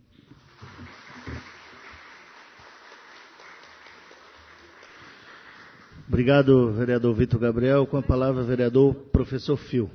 Obrigado, vereador Vitor Gabriel. Com a palavra, vereador professor Fio.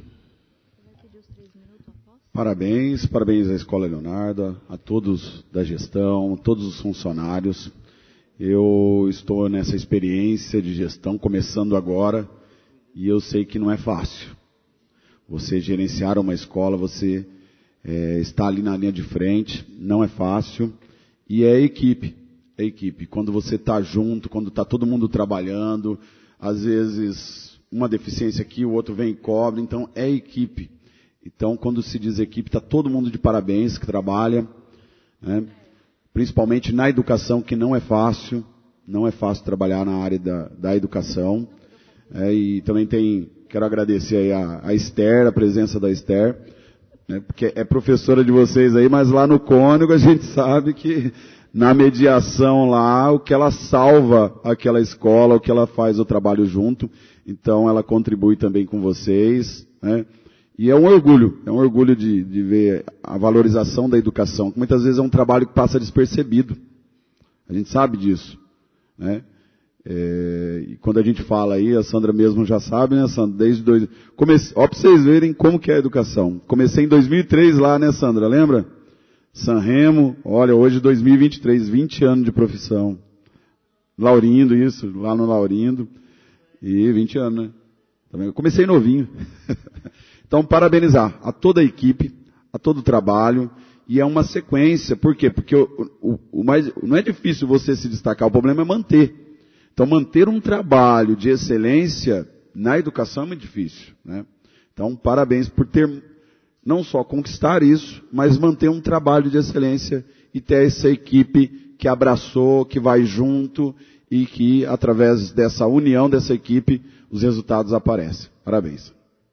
Parabéns à Escola Leonardo, a todos da gestão, todos os funcionários. Eu estou nessa experiência de gestão, começando agora, e eu sei que não é fácil. Você gerenciar uma escola, você está ali na linha de frente, não é fácil, e é equipe. Quando você está junto, quando está todo mundo trabalhando, às vezes uma deficiência aqui, o outro vem e cobre, então é equipe. Então, quando se diz equipe, está todo mundo de parabéns que trabalha, né? Principalmente na educação, que não é fácil trabalhar na área da educação. E também quero agradecer aí a Esther, a presença da Esther, né? Porque é professora de vocês aí, mas lá no Cônego a gente sabe que na mediação lá, o que ela salva aquela escola, o que ela faz o trabalho junto, então ela contribui também com vocês, né? E é um orgulho de ver a valorização da educação, que muitas vezes é um trabalho que passa despercebido, a gente sabe disso, né? E quando a gente fala aí, a Sandra mesmo já sabe, né, Sandra? Ó, para vocês verem como que é a educação. Comecei em 2003 lá, né, Sandra, lembra? Sanremo, olha, hoje 2023, 20 anos de profissão. Laurindo, isso, lá no Laurindo. E 20 anos, né? Também eu comecei novinho. Então, parabenizar a toda a equipe, a todo o trabalho, e é uma sequência. Por quê? Porque não é difícil você se destacar, o problema é manter. Então, manter um trabalho de excelência na educação é muito difícil, né? Então, parabéns por ter não só conquistar isso, mas manter um trabalho de excelência e ter essa equipe que abraçou, que vai junto e que, através dessa união dessa equipe, os resultados aparecem. Parabéns.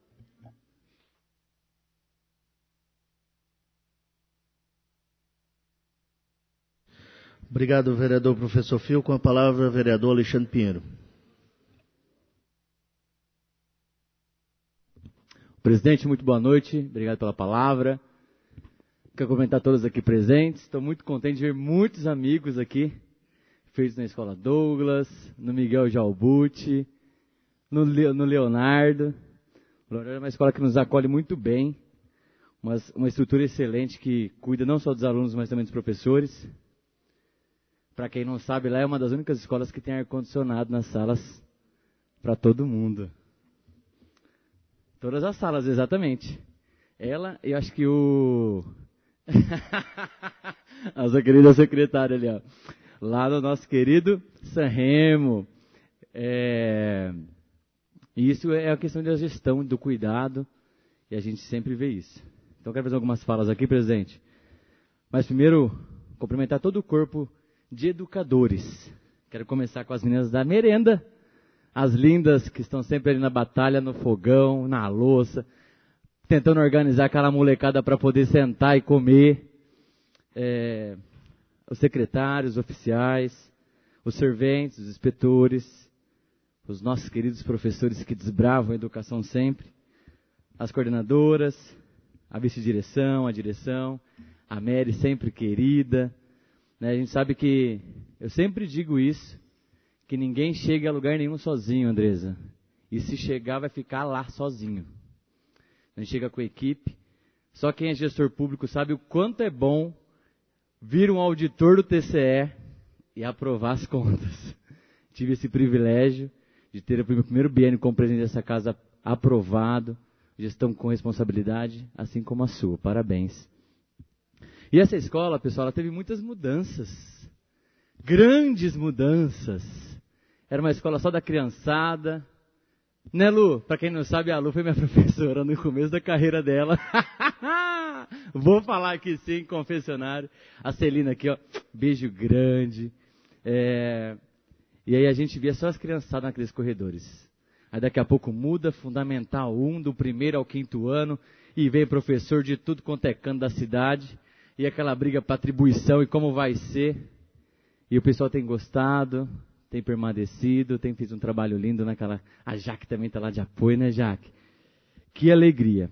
Obrigado, vereador professor Fio. Com a palavra, vereador Alexandre Pinheiro. Presidente, muito boa noite. Obrigado pela palavra. Quero cumprimentar todos aqui presentes. Estou muito contente de ver muitos amigos aqui, feitos na Escola Douglas, no Miguel Jalbuti, no Leonardo. O Leonardo é uma escola que nos acolhe muito bem, uma estrutura excelente que cuida não só dos alunos, mas também dos professores. Para quem não sabe, lá é uma das únicas escolas que tem ar-condicionado nas salas para todo mundo. Todas as salas, exatamente. Ela, eu acho que a nossa querida secretária ali, ó. Lá no nosso querido Sanremo. Isso é a questão da gestão, do cuidado, e a gente sempre vê isso. Então, eu quero fazer algumas falas aqui, presidente. Mas primeiro, cumprimentar todo o corpo de educadores. Quero começar com as meninas da merenda, as lindas que estão sempre ali na batalha, no fogão, na louça, tentando organizar aquela molecada para poder sentar e comer. Os secretários, os oficiais, os serventes, os inspetores, os nossos queridos professores que desbravam a educação sempre, as coordenadoras, a vice-direção, a direção, a Mary sempre querida, né? A gente sabe que, eu sempre digo isso, que ninguém chega a lugar nenhum sozinho, Andresa. E se chegar, vai ficar lá sozinho. A gente chega com a equipe. Só quem é gestor público sabe o quanto é bom vir um auditor do TCE e aprovar as contas. Tive esse privilégio de ter o meu primeiro biênio como presidente dessa casa aprovado, gestão com responsabilidade, assim como a sua. Parabéns. E essa escola, pessoal, ela teve muitas mudanças. Grandes mudanças. Era uma escola só da criançada. Né, Lu? Para quem não sabe, a Lu foi minha professora no começo da carreira dela. Vou falar aqui sim, confessionário. A Celina aqui, ó, beijo grande. E aí a gente via só as criançadas naqueles corredores. Aí daqui a pouco muda, Fundamental 1, do 1º ao 5º ano, e vem professor de tudo quanto é canto da cidade, e aquela briga para atribuição e como vai ser. E o pessoal tem gostado, tem permanecido, tem feito um trabalho lindo naquela... A Jaque também está lá de apoio, né, Jaque? Que alegria.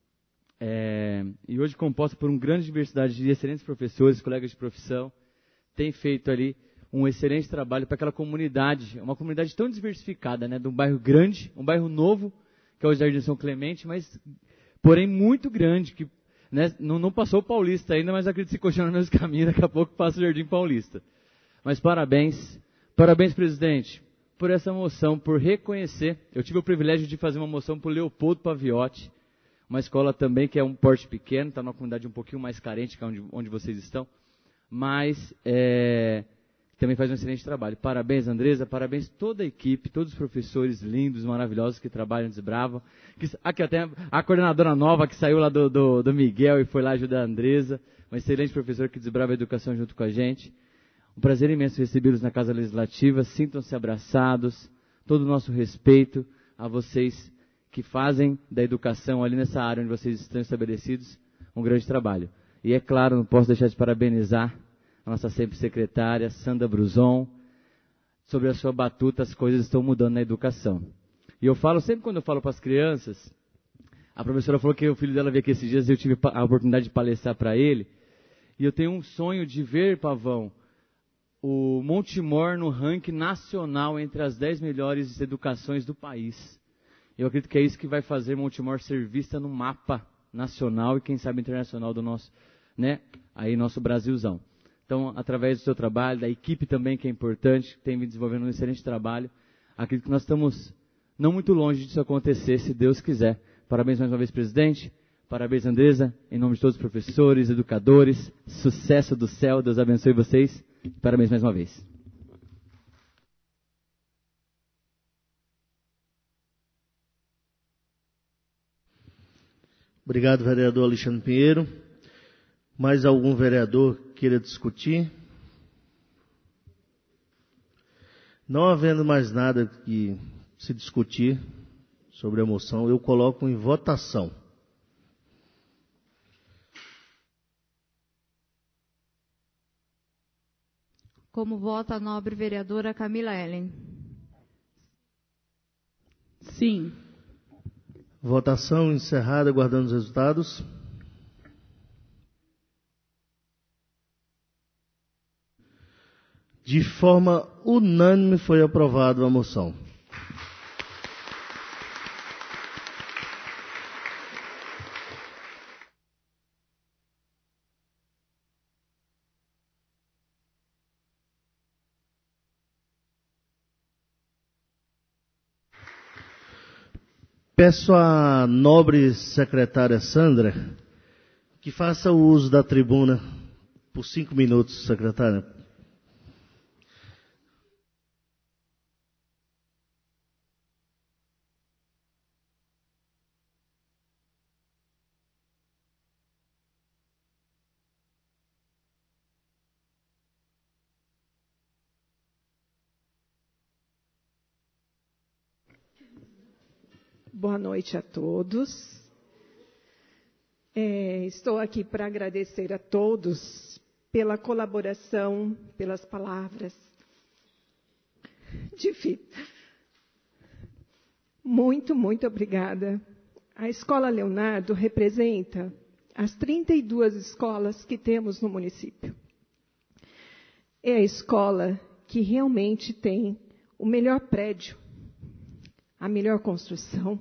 E hoje, composta por uma grande diversidade de excelentes professores, colegas de profissão, tem feito ali um excelente trabalho para aquela comunidade, uma comunidade tão diversificada, né, de um bairro grande, um bairro novo, que é o Jardim São Clemente, mas, porém, muito grande, que, né, não passou o Paulista ainda, mas acredito que se continuar no mesmo caminho, daqui a pouco passa o Jardim Paulista. Mas parabéns, presidente, por essa moção, por reconhecer. Eu tive o privilégio de fazer uma moção para o Leopoldo Paviotti, uma escola também que é um porte pequeno, está numa comunidade um pouquinho mais carente que onde vocês estão, mas também faz um excelente trabalho. Parabéns, Andresa, parabéns toda a equipe, todos os professores lindos, maravilhosos que trabalham, desbravam. Aqui até a coordenadora nova que saiu lá do Miguel e foi lá ajudar a Andresa, uma excelente professora que desbrava a educação junto com a gente. Um prazer imenso recebê-los na Casa Legislativa, sintam-se abraçados, todo o nosso respeito a vocês que fazem da educação ali nessa área onde vocês estão estabelecidos um grande trabalho. E é claro, não posso deixar de parabenizar a nossa sempre secretária, Sandra Bruzon, sobre a sua batuta, as coisas estão mudando na educação. E eu falo, sempre quando eu falo para as crianças, a professora falou que o filho dela veio aqui esses dias, eu tive a oportunidade de palestrar para ele, e eu tenho um sonho de ver, Pavão, o Montemor no ranking nacional entre as 10 melhores educações do país. Eu acredito que é isso que vai fazer Montemor ser vista no mapa nacional e quem sabe internacional do nosso, né, aí nosso Brasilzão. Então, através do seu trabalho, da equipe também que é importante, que tem me desenvolvendo um excelente trabalho, acredito que nós estamos não muito longe disso acontecer, se Deus quiser. Parabéns mais uma vez, presidente. Parabéns, Andresa, em nome de todos os professores, educadores, sucesso do céu, Deus abençoe vocês. Parabéns mais uma vez. Obrigado, vereador Alexandre Pinheiro. Mais algum vereador queira discutir? Não havendo mais nada que se discutir sobre a moção, eu coloco em votação. Como vota a nobre vereadora Camila Ellen? Sim. Votação encerrada, aguardando os resultados. De forma unânime foi aprovada a moção. Peço à nobre secretária Sandra que faça o uso da tribuna por 5 minutos, secretária. Boa noite a todos. Estou aqui para agradecer a todos pela colaboração, pelas palavras. Muito, muito obrigada. A Escola Leonardo representa as 32 escolas que temos no município. É a escola que realmente tem o melhor prédio, a melhor construção.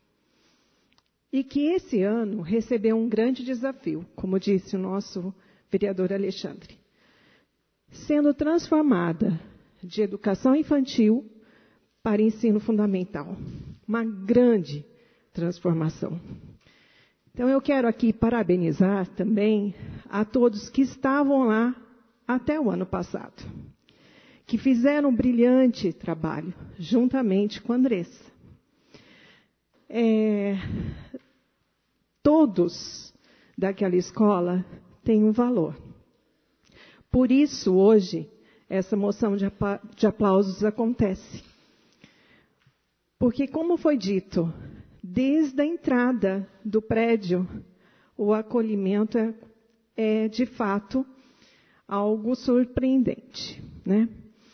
E que esse ano recebeu um grande desafio, como disse o nosso vereador Alexandre, sendo transformada de educação infantil para ensino fundamental. Uma grande transformação. Então, eu quero aqui parabenizar também a todos que estavam lá até o ano passado, que fizeram um brilhante trabalho, juntamente com a Andressa. Todos daquela escola têm um valor. Por isso, hoje, essa moção de aplausos acontece. Porque, como foi dito, desde a entrada do prédio, o acolhimento é de fato, algo surpreendente, né?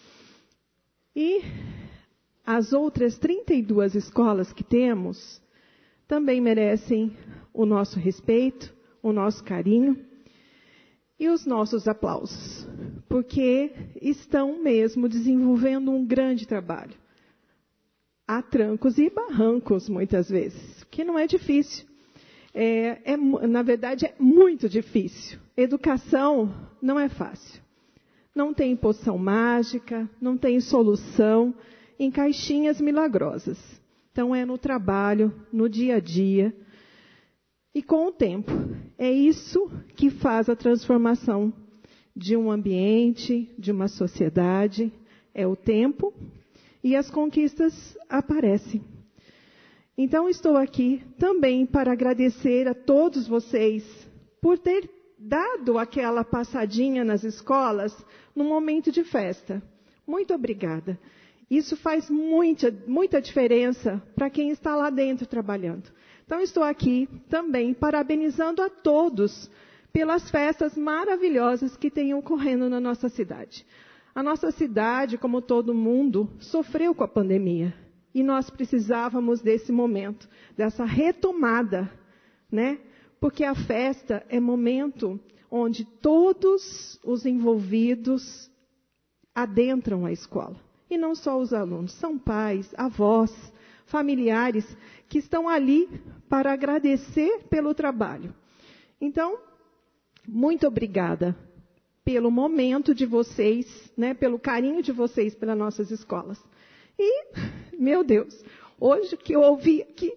E as outras 32 escolas que temos também merecem o nosso respeito, o nosso carinho e os nossos aplausos, porque estão mesmo desenvolvendo um grande trabalho. Há trancos e barrancos, muitas vezes, que não é difícil. Na verdade, é muito difícil. Educação não é fácil. Não tem poção mágica, não tem solução em caixinhas milagrosas. Então, é no trabalho, no dia a dia e com o tempo. É isso que faz a transformação de um ambiente, de uma sociedade. É o tempo. E as conquistas aparecem. Então, estou aqui também para agradecer a todos vocês por ter dado aquela passadinha nas escolas num momento de festa. Muito obrigada. Isso faz muita diferença para quem está lá dentro trabalhando. Então, estou aqui também parabenizando a todos pelas festas maravilhosas que têm ocorrendo na nossa cidade. A nossa cidade, como todo mundo, sofreu com a pandemia. E nós precisávamos desse momento, dessa retomada, né? Porque a festa é momento onde todos os envolvidos adentram a escola. E não só os alunos, são pais, avós, familiares que estão ali para agradecer pelo trabalho. Então, muito obrigada pelo momento de vocês, né, pelo carinho de vocês pelas nossas escolas. E, meu Deus, hoje que eu ouvi aqui,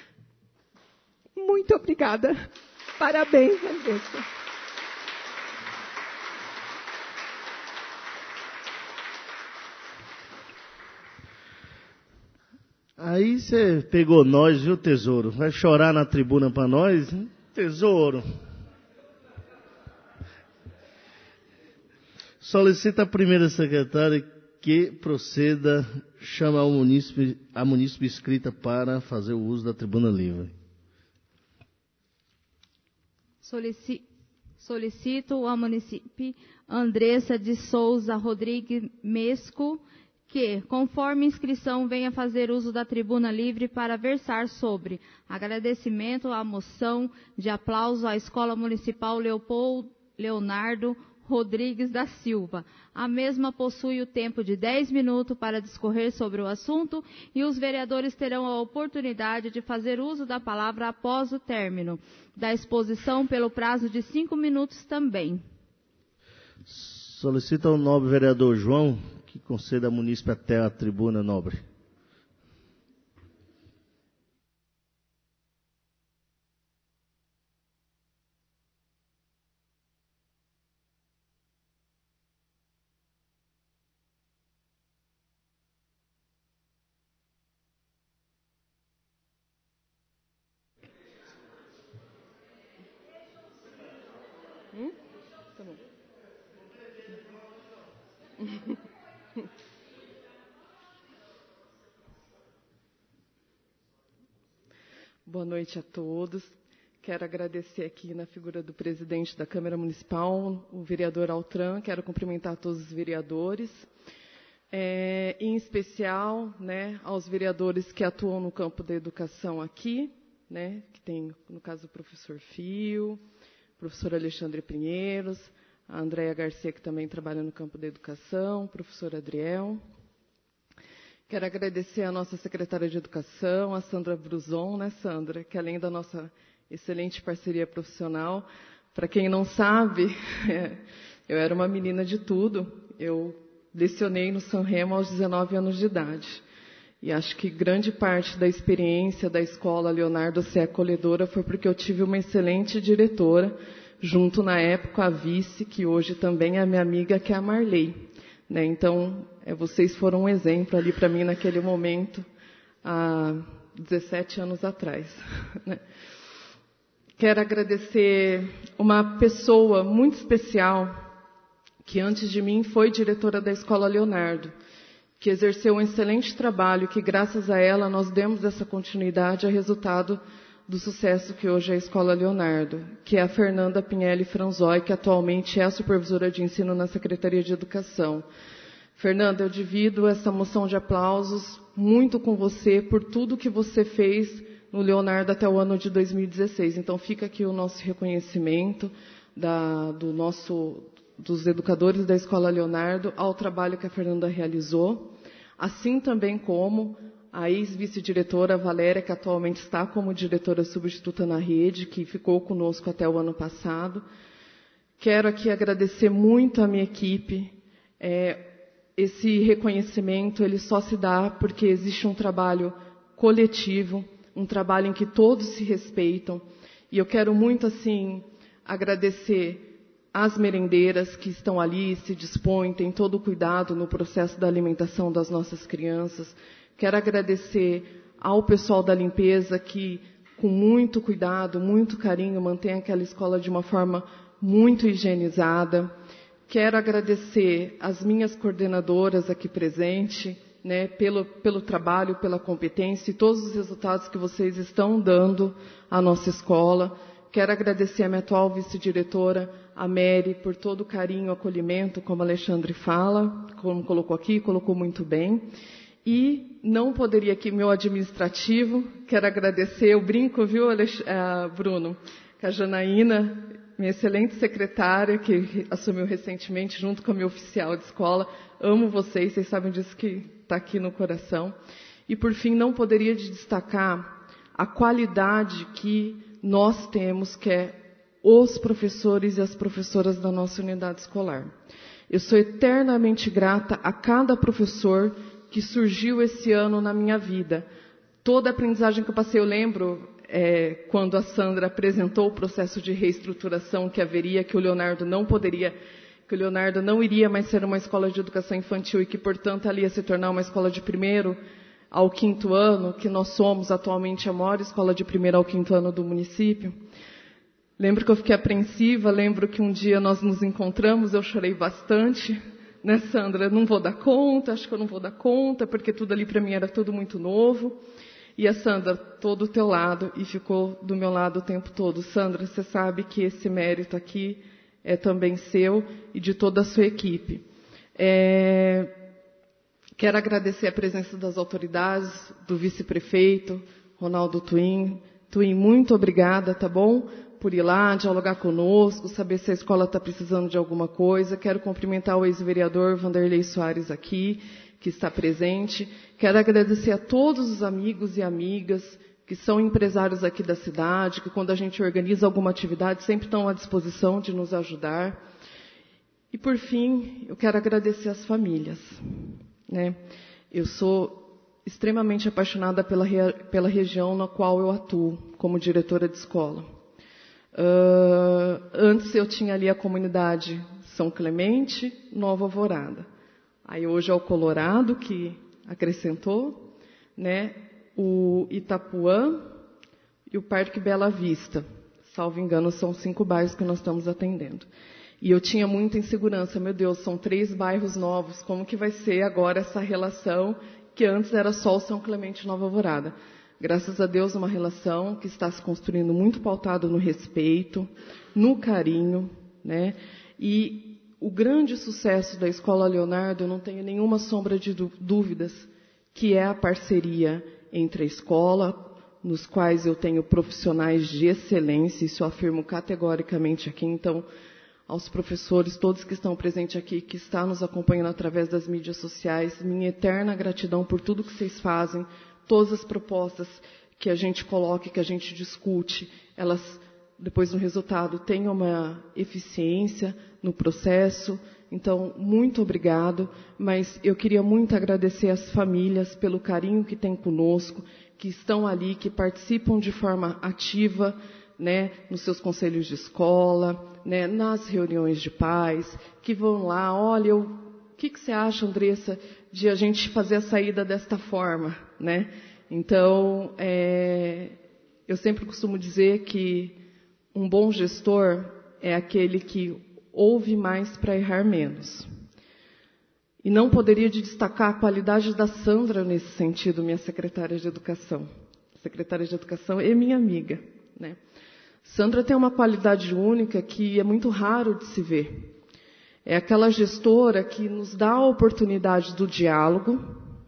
muito obrigada. Parabéns, Andressa. Aí você pegou nós, viu, tesouro? Vai chorar na tribuna para nós? Hein? Tesouro. Solicita a primeira secretária que proceda, chama a munícipe inscrita para fazer o uso da tribuna livre. Solicito a munícipe Andressa de Souza Rodrigues Mesco que, conforme inscrição, venha fazer uso da tribuna livre para versar sobre agradecimento à moção de aplauso à Escola Municipal Leonardo Rodrigues da Silva. A mesma possui o tempo de 10 minutos para discorrer sobre o assunto e os vereadores terão a oportunidade de fazer uso da palavra após o término da exposição pelo prazo de 5 minutos também. Solicita ao nobre vereador João que conceda a munícipe até a tribuna nobre. Tá bom. Boa noite a todos. Quero agradecer aqui na figura do presidente da Câmara Municipal, o vereador Altran. Quero cumprimentar todos os vereadores, em especial, né, aos vereadores que atuam no campo da educação aqui, né, que tem, no caso, o professor Fio, o professor Alexandre Pinheiros, a Andréia Garcia, que também trabalha no campo da educação, o professor Adriel. Quero agradecer a nossa secretária de Educação, a Sandra Bruzon, né, Sandra? Que além da nossa excelente parceria profissional, para quem não sabe, eu era uma menina de tudo. Eu lecionei no Sanremo aos 19 anos de idade. E acho que grande parte da experiência da escola Leonardo ser acolhedora foi porque eu tive uma excelente diretora, junto na época a vice, que hoje também é minha amiga, que é a Marley. Né? Então, vocês foram um exemplo ali para mim naquele momento, há 17 anos atrás. Né? Quero agradecer uma pessoa muito especial, que antes de mim foi diretora da Escola Leonardo, que exerceu um excelente trabalho, que graças a ela nós demos essa continuidade a resultado do sucesso que hoje é a Escola Leonardo, que é a Fernanda Pinelli Franzói, que atualmente é a supervisora de ensino na Secretaria de Educação. Fernanda, eu divido essa moção de aplausos muito com você por tudo que você fez no Leonardo até o ano de 2016. Então fica aqui o nosso reconhecimento dos educadores da Escola Leonardo ao trabalho que a Fernanda realizou, assim também como a ex-vice-diretora Valéria, que atualmente está como diretora substituta na rede, que ficou conosco até o ano passado. Quero aqui agradecer muito a minha equipe. Esse reconhecimento ele só se dá porque existe um trabalho coletivo, um trabalho em que todos se respeitam. E eu quero muito assim agradecer as merendeiras que estão ali, se dispõem, têm todo o cuidado no processo da alimentação das nossas crianças. Quero agradecer ao pessoal da limpeza que, com muito cuidado, muito carinho, mantém aquela escola de uma forma muito higienizada. Quero agradecer as minhas coordenadoras aqui presentes, né, pelo trabalho, pela competência e todos os resultados que vocês estão dando à nossa escola. Quero agradecer a minha atual vice-diretora, a Mary, por todo o carinho, acolhimento, como a Alexandre fala, como colocou aqui, colocou muito bem. E não poderia aqui, meu administrativo, quero agradecer, eu brinco, viu, Bruno, que a Janaína, minha excelente secretária, que assumiu recentemente, junto com a minha oficial de escola. Amo vocês sabem disso que está aqui no coração. E, por fim, não poderia destacar a qualidade que nós temos, que é os professores e as professoras da nossa unidade escolar. Eu sou eternamente grata a cada professor que surgiu esse ano na minha vida. Toda a aprendizagem que eu passei, eu lembro quando a Sandra apresentou o processo de reestruturação que haveria, que o Leonardo não iria mais ser uma escola de educação infantil e que, portanto, ali ia se tornar uma escola de 1º ao 5º ano, que nós somos atualmente a maior escola de 1º ao 5º ano do município. Lembro que eu fiquei apreensiva, lembro que um dia nós nos encontramos, eu chorei bastante, né, Sandra? Não vou dar conta, acho que eu não vou dar conta, porque tudo ali para mim era tudo muito novo. E a Sandra, todo do teu lado, e ficou do meu lado o tempo todo. Sandra, você sabe que esse mérito aqui é também seu e de toda a sua equipe. Quero agradecer a presença das autoridades, do vice-prefeito, Ronaldo Twin. Twin, muito obrigada, tá bom? Por ir lá, dialogar conosco, saber se a escola está precisando de alguma coisa. Quero cumprimentar o ex-vereador Vanderlei Soares aqui, que está presente. Quero agradecer a todos os amigos e amigas que são empresários aqui da cidade, que quando a gente organiza alguma atividade sempre estão à disposição de nos ajudar. E, por fim, eu quero agradecer as famílias. Né? Eu sou extremamente apaixonada pela região na qual eu atuo como diretora de escola. Antes eu tinha ali a comunidade São Clemente, Nova Alvorada. Aí hoje é o Colorado que acrescentou, né, o Itapuã e o Parque Bela Vista. Salvo engano, são 5 bairros que nós estamos atendendo. E eu tinha muita insegurança. Meu Deus, são 3 bairros novos. Como que vai ser agora essa relação que antes era só o São Clemente e Nova Alvorada? Graças a Deus, uma relação que está se construindo muito pautada no respeito, no carinho, né? E o grande sucesso da Escola Leonardo, eu não tenho nenhuma sombra de dúvidas, que é a parceria entre a escola, nos quais eu tenho profissionais de excelência, isso eu afirmo categoricamente aqui. Então, aos professores, todos que estão presentes aqui, que estão nos acompanhando através das mídias sociais, minha eterna gratidão por tudo que vocês fazem, todas as propostas que a gente coloca, que a gente discute, elas, depois no resultado, têm uma eficiência no processo. Então, muito obrigado, mas eu queria muito agradecer às famílias pelo carinho que têm conosco, que estão ali, que participam de forma ativa, né, nos seus conselhos de escola, né, nas reuniões de pais, que vão lá, olha, o que você acha, Andressa, de a gente fazer a saída desta forma, né? Então, eu sempre costumo dizer que um bom gestor é aquele que ouve mais para errar menos. E não poderia destacar a qualidade da Sandra nesse sentido, minha secretária de Educação. A secretária de Educação é minha amiga, né? Sandra tem uma qualidade única que é muito raro de se ver. É aquela gestora que nos dá a oportunidade do diálogo,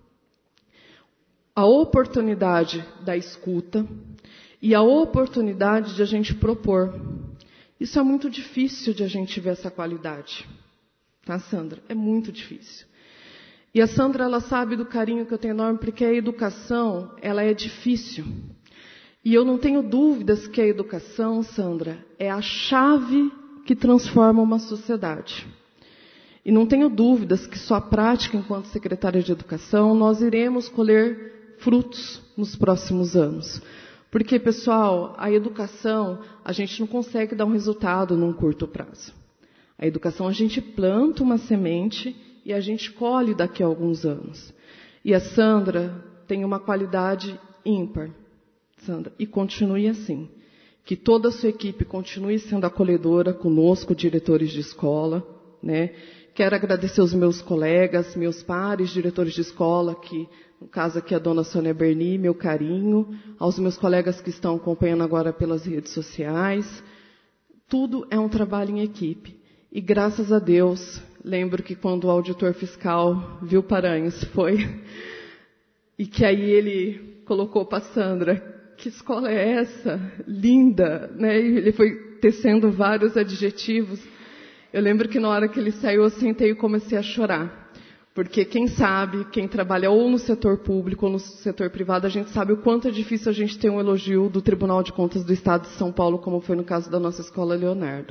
a oportunidade da escuta e a oportunidade de a gente propor. Isso é muito difícil de a gente ver essa qualidade. Tá, Sandra? É muito difícil. E a Sandra, ela sabe do carinho que eu tenho enorme, porque a educação, ela é difícil. E eu não tenho dúvidas que a educação, Sandra, é a chave que transforma uma sociedade. E não tenho dúvidas que sua prática enquanto secretária de Educação, nós iremos colher frutos nos próximos anos. Porque, pessoal, a educação, a gente não consegue dar um resultado num curto prazo. A educação, a gente planta uma semente e a gente colhe daqui a alguns anos. E a Sandra tem uma qualidade ímpar, Sandra, e continue assim. Que toda a sua equipe continue sendo acolhedora conosco, diretores de escola, né? Quero agradecer aos meus colegas, meus pares, diretores de escola, que, no caso aqui, a dona Sônia Berni, meu carinho, aos meus colegas que estão acompanhando agora pelas redes sociais. Tudo é um trabalho em equipe. E, graças a Deus, lembro que quando o auditor fiscal viu Paranhos, foi, e que aí ele colocou para a Sandra, que escola é essa? Linda, né? E ele foi tecendo vários adjetivos. Eu lembro que na hora que ele saiu, eu sentei e comecei a chorar. Porque quem sabe, quem trabalha ou no setor público ou no setor privado, a gente sabe o quanto é difícil a gente ter um elogio do Tribunal de Contas do Estado de São Paulo, como foi no caso da nossa escola Leonardo.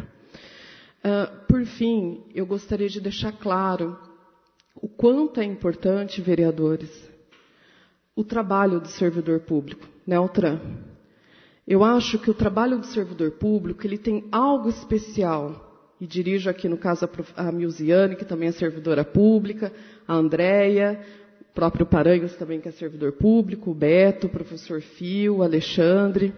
Por fim, eu gostaria de deixar claro o quanto é importante, vereadores, o trabalho do servidor público, né, Altran? Eu acho que o trabalho do servidor público, ele tem algo especial. E dirijo aqui, no caso, a Milziane, que também é servidora pública, a Andréia, o próprio Paranhos também, que é servidor público, o Beto, o professor Fio, o Alexandre,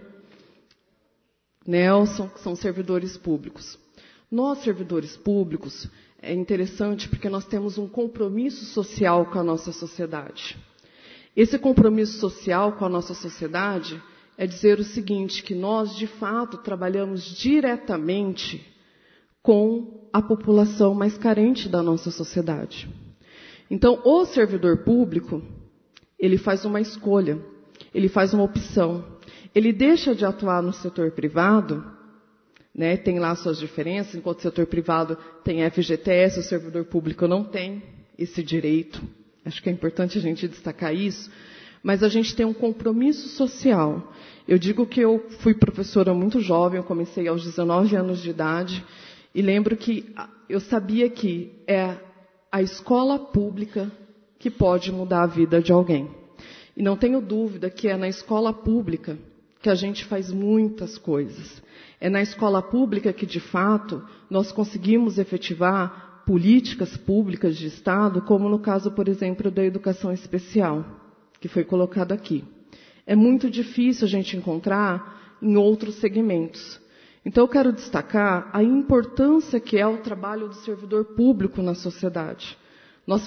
Nelson, que são servidores públicos. Nós, servidores públicos, é interessante porque nós temos um compromisso social com a nossa sociedade. Esse compromisso social com a nossa sociedade é dizer o seguinte, que nós, de fato, trabalhamos diretamente com a população mais carente da nossa sociedade. Então, o servidor público, ele faz uma escolha, ele faz uma opção. Ele deixa de atuar no setor privado, né, tem lá suas diferenças, enquanto o setor privado tem FGTS, o servidor público não tem esse direito. Acho que é importante a gente destacar isso. Mas a gente tem um compromisso social. Eu digo que eu fui professora muito jovem, eu comecei aos 19 anos de idade, e lembro que eu sabia que é a escola pública que pode mudar a vida de alguém. E não tenho dúvida que é na escola pública que a gente faz muitas coisas. É na escola pública que, de fato, nós conseguimos efetivar políticas públicas de Estado, como no caso, por exemplo, da educação especial, que foi colocado aqui. É muito difícil a gente encontrar em outros segmentos. Então, eu quero destacar a importância que é o trabalho do servidor público na sociedade. Nós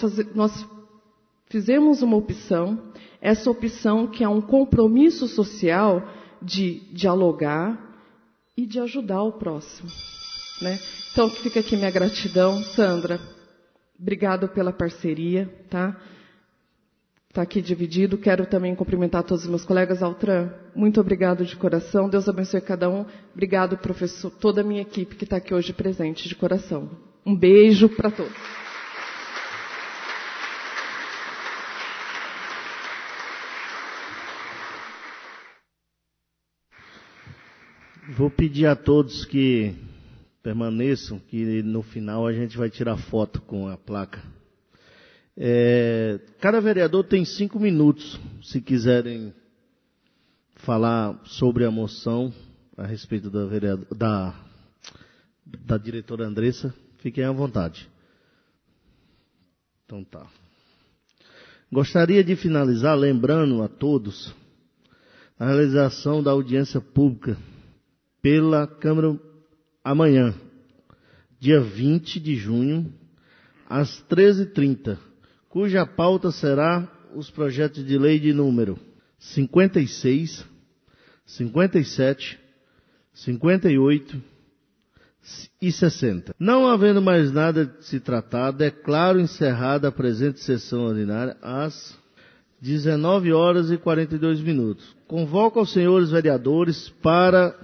fizemos uma opção, essa opção que é um compromisso social de dialogar e de ajudar o próximo, né? Então, fica aqui minha gratidão. Sandra, obrigada pela parceria, tá? está aqui dividido. Quero também cumprimentar todos os meus colegas. Altran, muito obrigado de coração. Deus abençoe cada um. Obrigado, professor, toda a minha equipe que está aqui hoje presente de coração. Um beijo para todos. Vou pedir a todos que permaneçam, que no final a gente vai tirar foto com a placa. Cada vereador tem 5 minutos, se quiserem falar sobre a moção a respeito da diretora Andressa, fiquem à vontade. Então tá. Gostaria de finalizar lembrando a todos a realização da audiência pública pela Câmara amanhã, dia 20 de junho, às 13h30, cuja pauta será os projetos de lei de número 56, 57, 58 e 60. Não havendo mais nada de se tratar, declaro encerrada a presente sessão ordinária às 19h42. Convoco os senhores vereadores para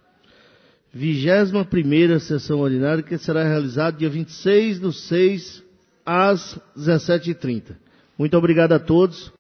21ª sessão ordinária, que será realizada dia 26/6, às 17h30. Muito obrigado a todos.